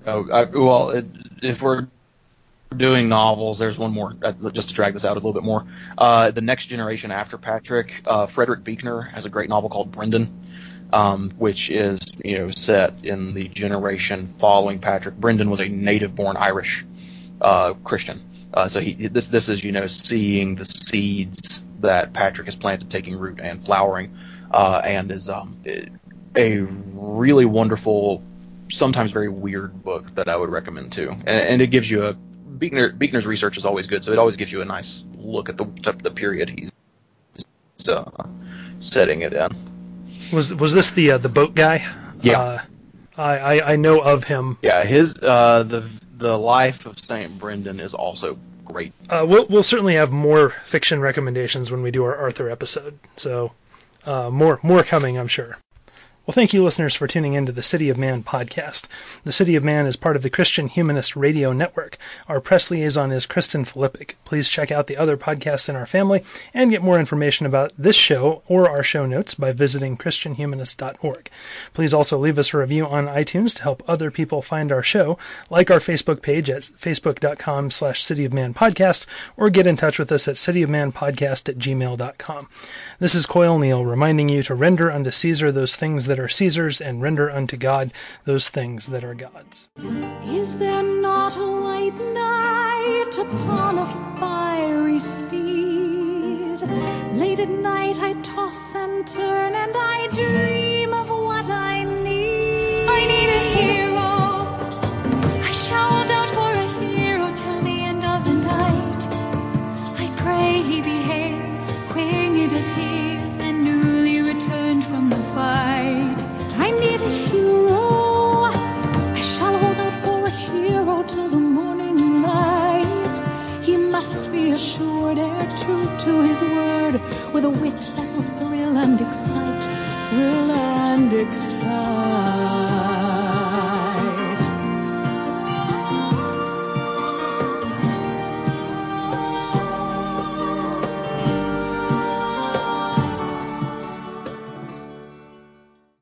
If we're doing novels, there's one more, just to drag this out a little bit more. The next generation after Patrick, Frederick Buechner has a great novel called Brendan, which is set in the generation following Patrick. Brendan was a native-born Irish Christian, so this is seeing the seeds that Patrick has planted taking root and flowering, and is a really wonderful, sometimes very weird book that I would recommend too, and it gives you Buechner's research is always good, so it always gives you a nice look at the period he's setting it in. Was this the boat guy? Yeah. I know of him. Yeah, his the life of Saint Brendan is also great. We'll certainly have more fiction recommendations when we do our Arthur episode. So more coming, I'm sure. Well, thank you, listeners, for tuning in to the City of Man podcast. The City of Man is part of the Christian Humanist Radio Network. Our press liaison is Kristen Filippic. Please check out the other podcasts in our family and get more information about this show or our show notes by visiting christianhumanist.org. Please also leave us a review on iTunes to help other people find our show, like our Facebook page at facebook.com/cityofmanpodcast, or get in touch with us at cityofmanpodcast@gmail.com. This is Coyle Neal reminding you to render unto Caesar those things that are Caesar's, and render unto God those things that are God's. Is there not a white knight upon a fiery steed? Late at night I toss and turn, and I dream of what I need. I need a hero. I shout out for a hero till the end of the night. I pray he be hale, winged appear, and newly returned from the fight. I need a hero. I shall hold out for a hero till the morning light. He must be assured, ere true to his word, with a wit that will thrill and excite, thrill and excite.